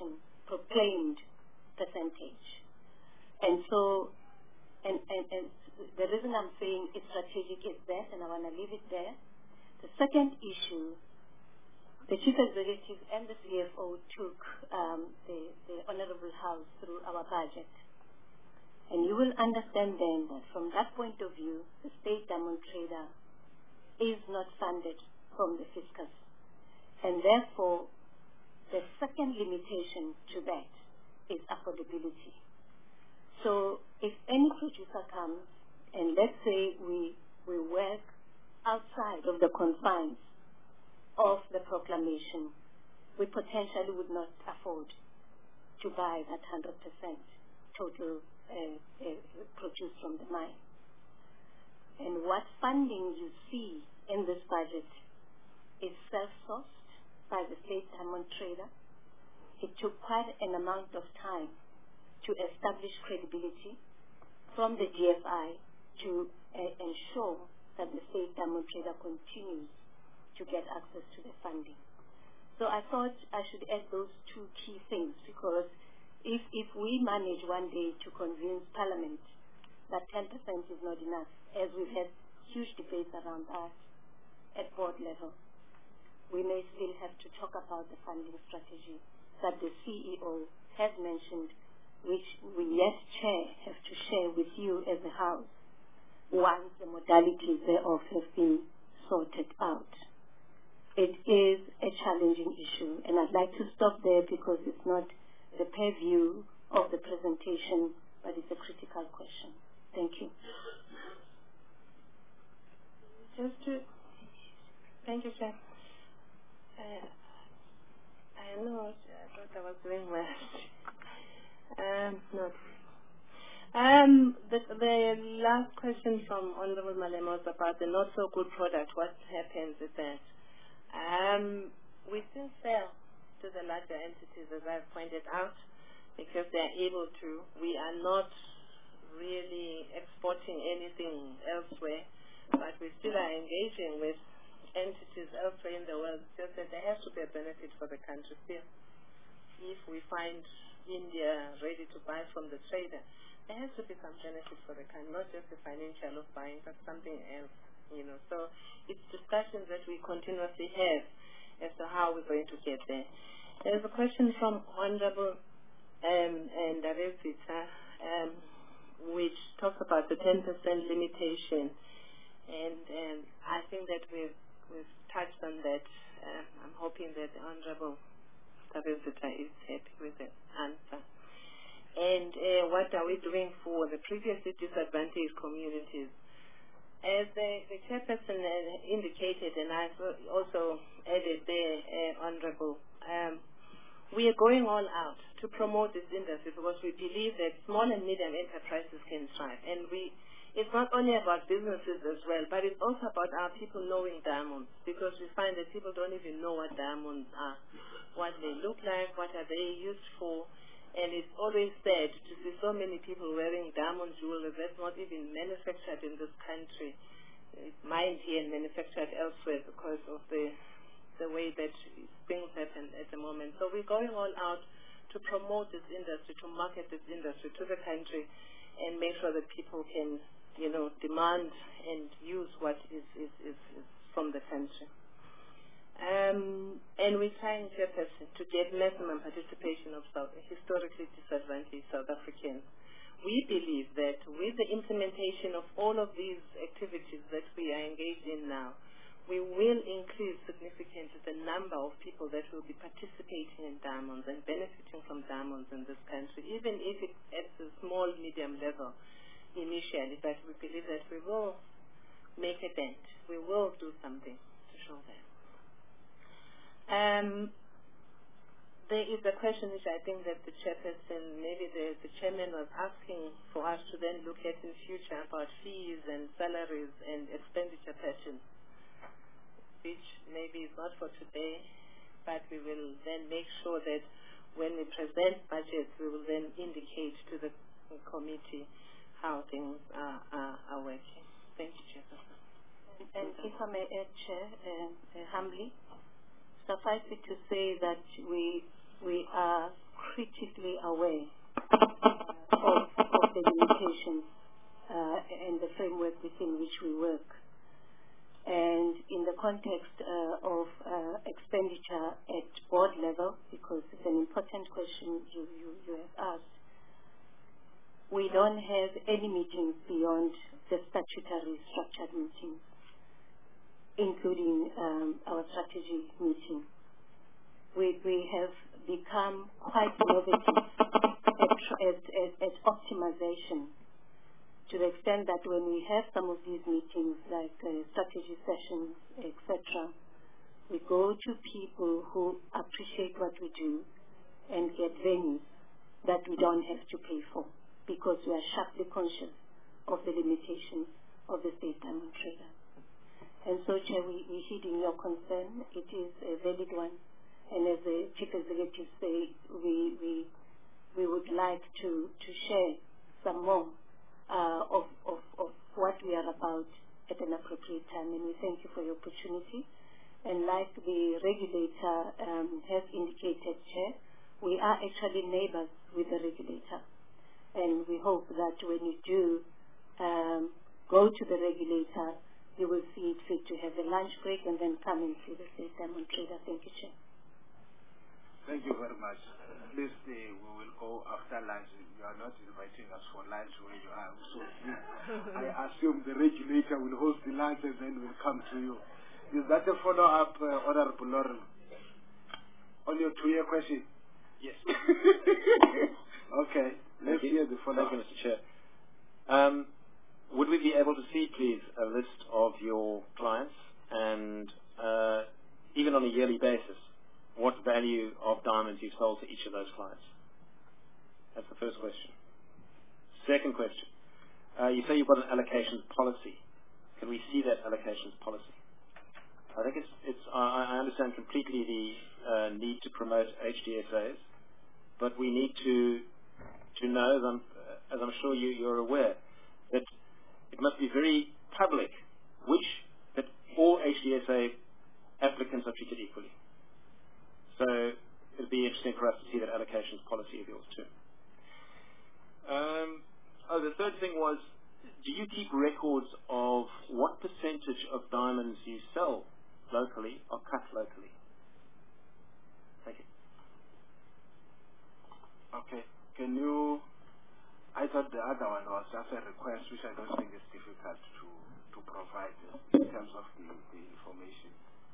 proclaimed percentage. And so, and the reason I'm saying it's strategic is that, and I want to leave it there. The second issue, the Chief Executive and the CFO took the Honorable House through our budget. And you will understand then that from that point of view, the State Diamond Trader is not funded from the fiscus. And therefore, the second limitation to that is affordability. So if any producer comes and let's say we work outside of the confines of the proclamation, we potentially would not afford to buy that 100% total produce from the mine. And what funding you see in this budget is self-sourced by the State Diamond Trader. It took quite an amount of time to establish credibility from the DFI to ensure that the State Diamond Trader continues to get access to the funding. So I thought I should add those two key things, because if we manage one day to convince Parliament that 10% is not enough, as we've had huge debates around that at board level, we may still have to talk about the funding strategy that the CEO has mentioned, which we yet have to share with you as a House once the modalities thereof have been sorted out. It is a challenging issue, and I'd like to stop there because it's not the purview of the presentation, but it's a critical question. Thank you. Thank you, Chair. I know, I thought I was doing well. No. The last question from Honorable Malema was about the not so good product. What happens with that? We still sell to the larger entities, as I've pointed out, because they're able to. We are not really exporting anything elsewhere, but we still are engaging with entities elsewhere in the world. Just that there has to be a benefit for the country still. If we find India ready to buy from the trader, there has to be some benefit for the country, not just the financial of buying, but something else, So it's discussions that we continuously have as to how we're going to get there. There's a question from Honorable Davezita, which talks about the 10% limitation, and I think that we've touched on that. I'm hoping that the Honorable Davezita is happy with the answer. And what are we doing for the previously disadvantaged communities? As the chairperson indicated, and I also added there, Honorable, we are going all out to promote this industry because we believe that small and medium enterprises can thrive. And it's not only about businesses as well, but it's also about our people knowing diamonds, because we find that people don't even know what diamonds are, what they look like, what are they used for. And it's always sad to see so many people wearing diamond jewelry that's not even manufactured in this country. It's mined here and manufactured elsewhere because of the way that things happen at the moment. So we're going all out to promote this industry, to market this industry to the country, and make sure that people can, demand and use what is from the country. And we're trying to get maximum participation of historically disadvantaged South Africans. We believe that with the implementation of all of these activities that we are engaged in now, we will increase significantly the number of people that will be participating in diamonds and benefiting from diamonds in this country, even if it's at a small, medium level initially. But we believe that we will make a dent. We will do something to show that. There is a question which I think that the chairperson, maybe the chairman was asking for us to then look at in future about fees and salaries and expenditure patterns, which maybe is not for today, but we will then make sure that when we present budgets, we will then indicate to the committee how things are working. Thank you, Chairperson. And if I may add, Chair, humbly, suffice it to say that we are critically aware of the limitations and the framework within which we work. And in the context of expenditure at board level, because it's an important question you have asked, we don't have any meetings beyond the statutory structured meetings, including our strategy meeting. We have become quite innovative at optimization, to the extent that when we have some of these meetings, like strategy sessions, etc., we go to people who appreciate what we do and get venues that we don't have to pay for, because we are sharply conscious of the limitations of the State Diamond Trader. And so, Chair, we're heeding your concern. It is a valid one. And as the Chief Executive said, we would like to share some more of what we are about at an appropriate time, and we thank you for your opportunity. And like the regulator has indicated, Chair, we are actually neighbors with the regulator, and we hope that when you do go to the regulator, you will see it fit to have a lunch break and then come and see the State Diamond Trader. Thank you, Chair. Thank you very much. Please, we will go after lunch. You are not inviting us for lunch where you are. So I assume the regulator will host the lunch and then we'll come to you. Is that a follow-up, Honorable Lauren, on your 2-year question? Yes. Okay. Let's hear the follow-up. Thank you, Mr. Chair. Would we be able to see, please, a list of your clients and even on a yearly basis, what value of diamonds you've sold to each of those clients? That's the first question. Second question. You say you've got an allocations policy. Can we see that allocations policy? I think I understand completely the need to promote HDSAs, but we need to know, as I'm sure you're aware, that it must be very public that all HDSA applicants are treated equally. So it'd be interesting for us to see that allocations policy of yours too. The third thing was, do you keep records of what percentage of diamonds you sell locally are cut locally? Thank you. Okay. Can you... I thought the other one was just a request, which I don't think is difficult to provide in terms of the information.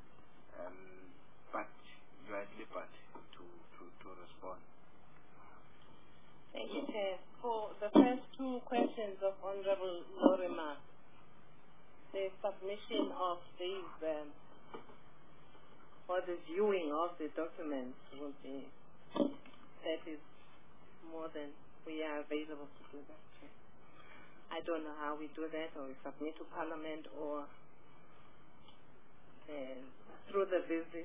But you are at liberty to respond. Thank you, Chair. For the first 2 questions of Honorable Lorima, the submission of these or the viewing of the documents will be, that is more than we are available to do that, Chair. I don't know how we do that, or we submit to Parliament, or through the visit.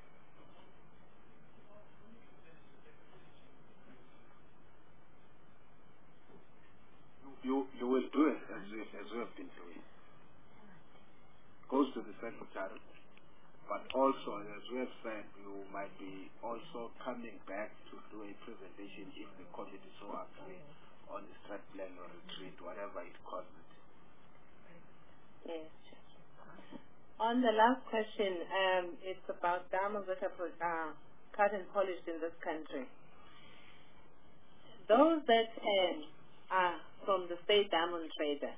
You will do it as we have been doing. Goes to the Secretary, but also, as we have said, you might be also coming back to do a presentation if the committee so agree on the strat plan or retreat, whatever it calls it. Yes. On the last question, it's about diamonds that are cut and polished in this country. Those that are from the State Diamond Trader,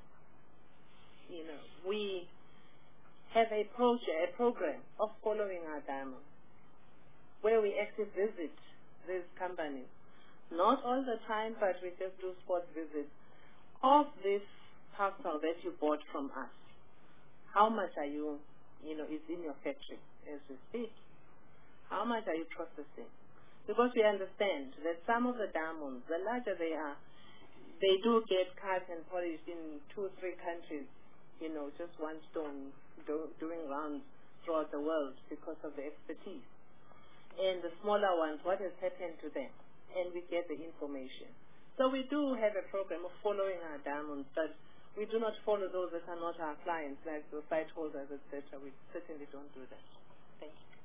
we have a program of following our diamonds, where we actually visit these companies. Not all the time, but we just do spot visits of this parcel that you bought from us. How much are you, is in your factory as we speak? How much are you processing? Because we understand that some of the diamonds, the larger they are, they do get cut and polished in 2 or 3 countries, just one stone doing rounds throughout the world because of the expertise. And the smaller ones, what has happened to them? And we get the information. So we do have a program of following our diamonds, but we do not follow those that are not our clients, like the site holders, etc. We certainly don't do that. Thank you.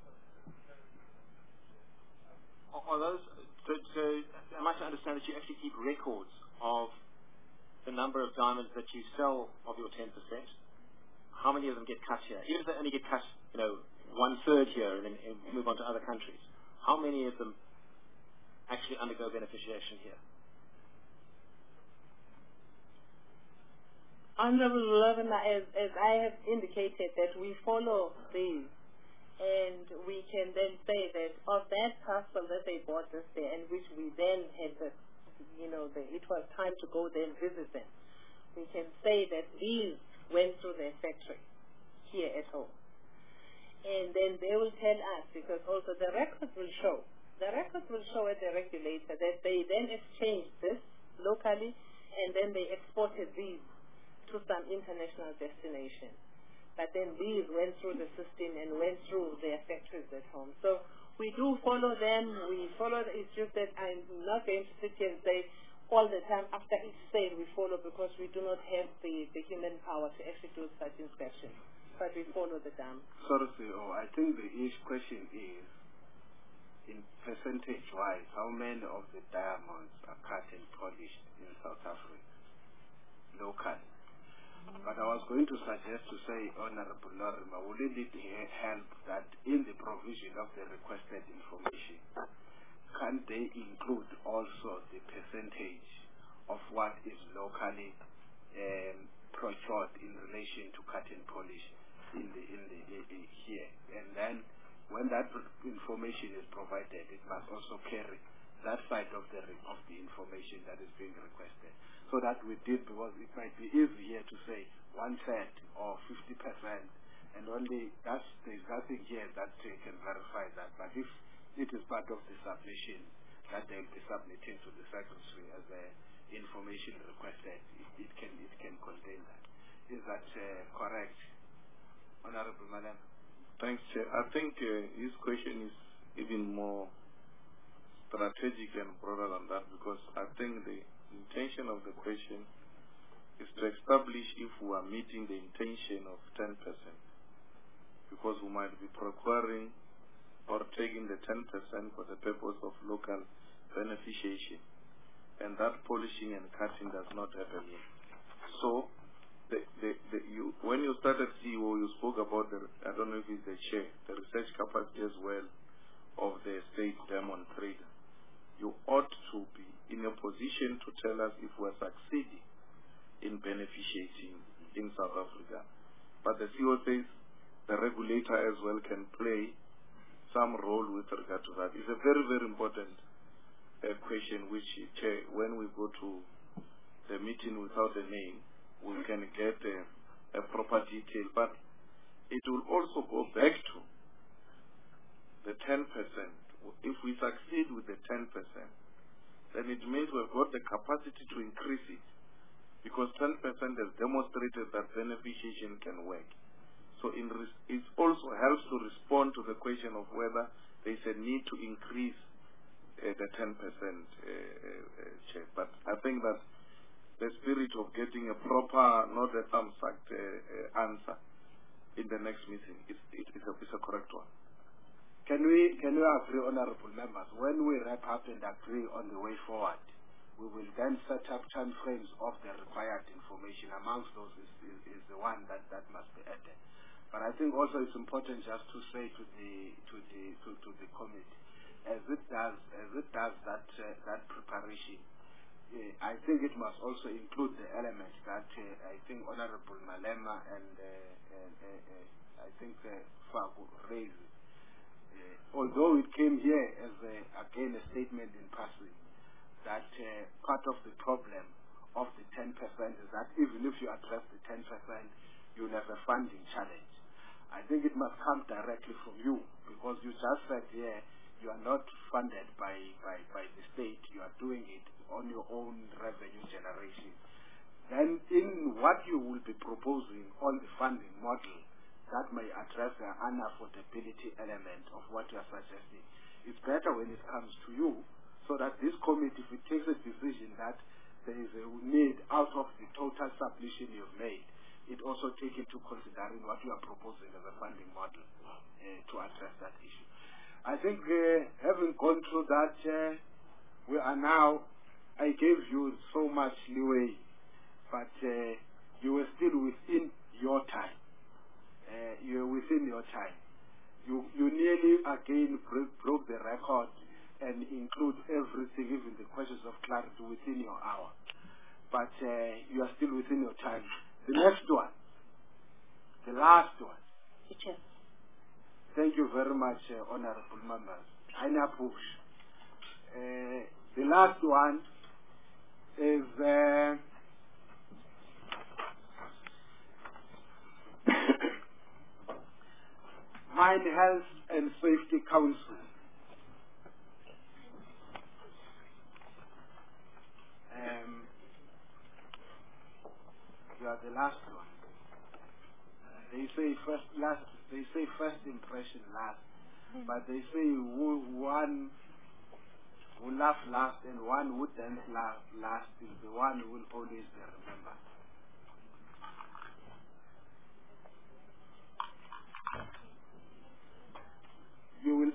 Are those, so am I to understand that you actually keep records of the number of diamonds that you sell of your 10%, how many of them get cut here? Even if they only get cut, 1/3 here and then move on to other countries, how many of them actually undergo beneficiation here? Honorable Lovina, as I have indicated, that we follow these, and we can then say that of that parcel that they bought this day, and which we then had it was time to go there and visit them, we can say that these went through their factory here at home. And then they will tell us, because also the records will show at the regulator that they then exchanged this locally, and then they exported these to some international destination. But then these went through the system and went through their factories at home. So we do follow them. It's just that I'm not going to sit here and say all the time after each sale we follow, because we do not have the human power to actually do such inspections. But we follow the dam. Sorry, CEO. I think the question is, in percentage-wise, how many of the diamonds are cut and polished in South Africa, locally? But I was going to suggest to say, Honorable Lorima, would it help that in the provision of the requested information, can they include also the percentage of what is locally procured in relation to cut and polish in here? And then when that information is provided, it must also carry that side of the information that is being requested. So that we did, because it might be easy here to say 1/3 or 50%, and only there's nothing here that can verify that. But if it is part of the submission that they'll be submitting to the Secretary as the information requested, it can contain that. Is that correct, Honorable Madam? Thanks, Chair. I think his question is even more strategic and broader than that, because I think the intention of the question is to establish if we are meeting the intention of 10%, because we might be procuring or taking the 10% for the purpose of local beneficiation, and that polishing and cutting does not happen here. So, when you started CEO, you spoke about I don't know if it's the chair, the research capacity as well of the state diamond trader. You ought to be in a position to tell us if we're succeeding in beneficiating in South Africa. But the CEO says the regulator as well can play some role with regard to that. It's a very, very important question which, Chair, when we go to the meeting without a name, we can get a proper detail. But it will also go back to the 10%. If we succeed with the 10%, then it means we've got the capacity to increase it, because 10% has demonstrated that beneficiation can work. So it also helps to respond to the question of whether there's a need to increase the 10%, Chair. But I think that the spirit of getting a proper, not a thumbs-sucked answer in the next meeting is a correct one. Can we agree, honorable members, when we wrap up and agree on the way forward, we will then set up time frames of the required information. Amongst those is the one that must be added. But I think also it's important just to say to the committee, as it does that preparation, I think it must also include the elements that I think Honorable Malema and I think Faku raised. Although it came here as again a statement in passing, that part of the problem of the 10% is that even if you address the 10%, you'll have a funding challenge. I think it must come directly from you, because you just said here you are not funded by the state, you are doing it on your own revenue generation. Then in what you will be proposing on the funding model, that may address the unaffordability element of what you are suggesting. It's better when it comes to you, so that this committee, if it takes a decision that there is a need out of the total submission you've made, it also take into consideration what you are proposing as a funding model to address that issue. I think having gone through that, we are now, I gave you so much leeway but you were still within your time. You were within your time. You nearly again broke the record and include everything, even the questions of clarity, within your hour. But you are still within your time. The next one, the last one. Teacher. Thank you very much, honorable members. Aina Push. The last one is Mine Health and Safety Council. You are the last one. They say first impression last, but they say one who laugh last and one who dance last is the one who will always be remembered. You will.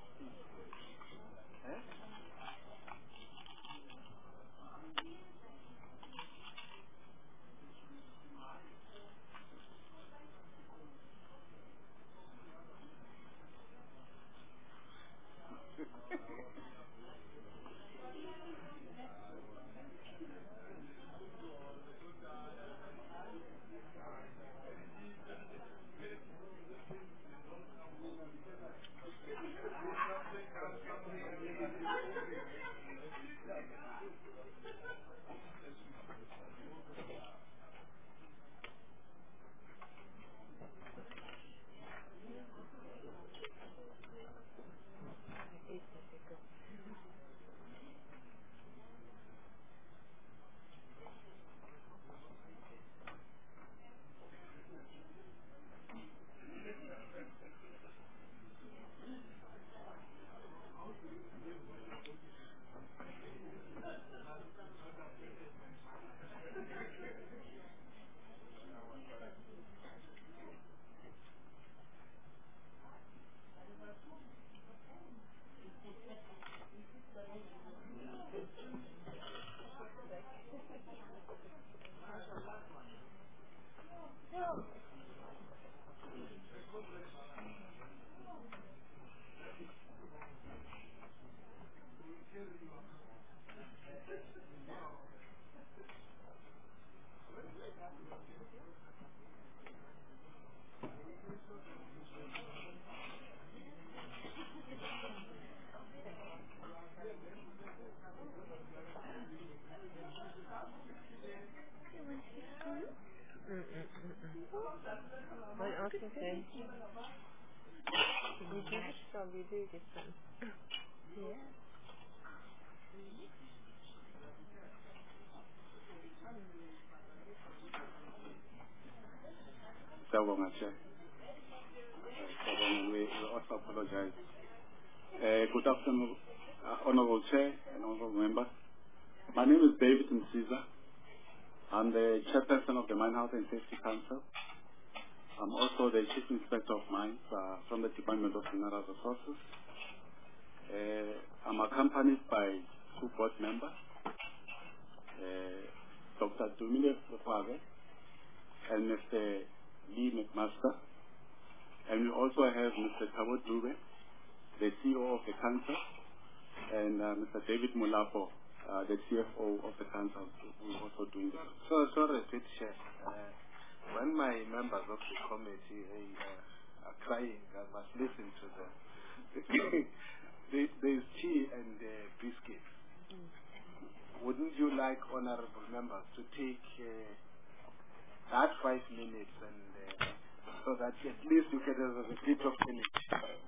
We also apologize. Good afternoon, Honorable Chair and Honorable Members. My name is David Msiza. I'm the Chairperson of the Mine Health and Safety Council. I'm also the Chief Inspector of Mines from the Department of Mineral Resources. I'm accompanied by two board members, Dr. Dumile Fufave and Mr. Lee McMaster. And we also have Mr. Thabo Dube, the CEO of the Council, and Mr. David Mulapo, the CFO of the Council, who is also doing this. So, sorry, Chair. When my members of the committee are crying, I must listen to them. There's tea and biscuits. Wouldn't you like, honorable members, to take that 5 minutes and so that at least you can have a bit of finish?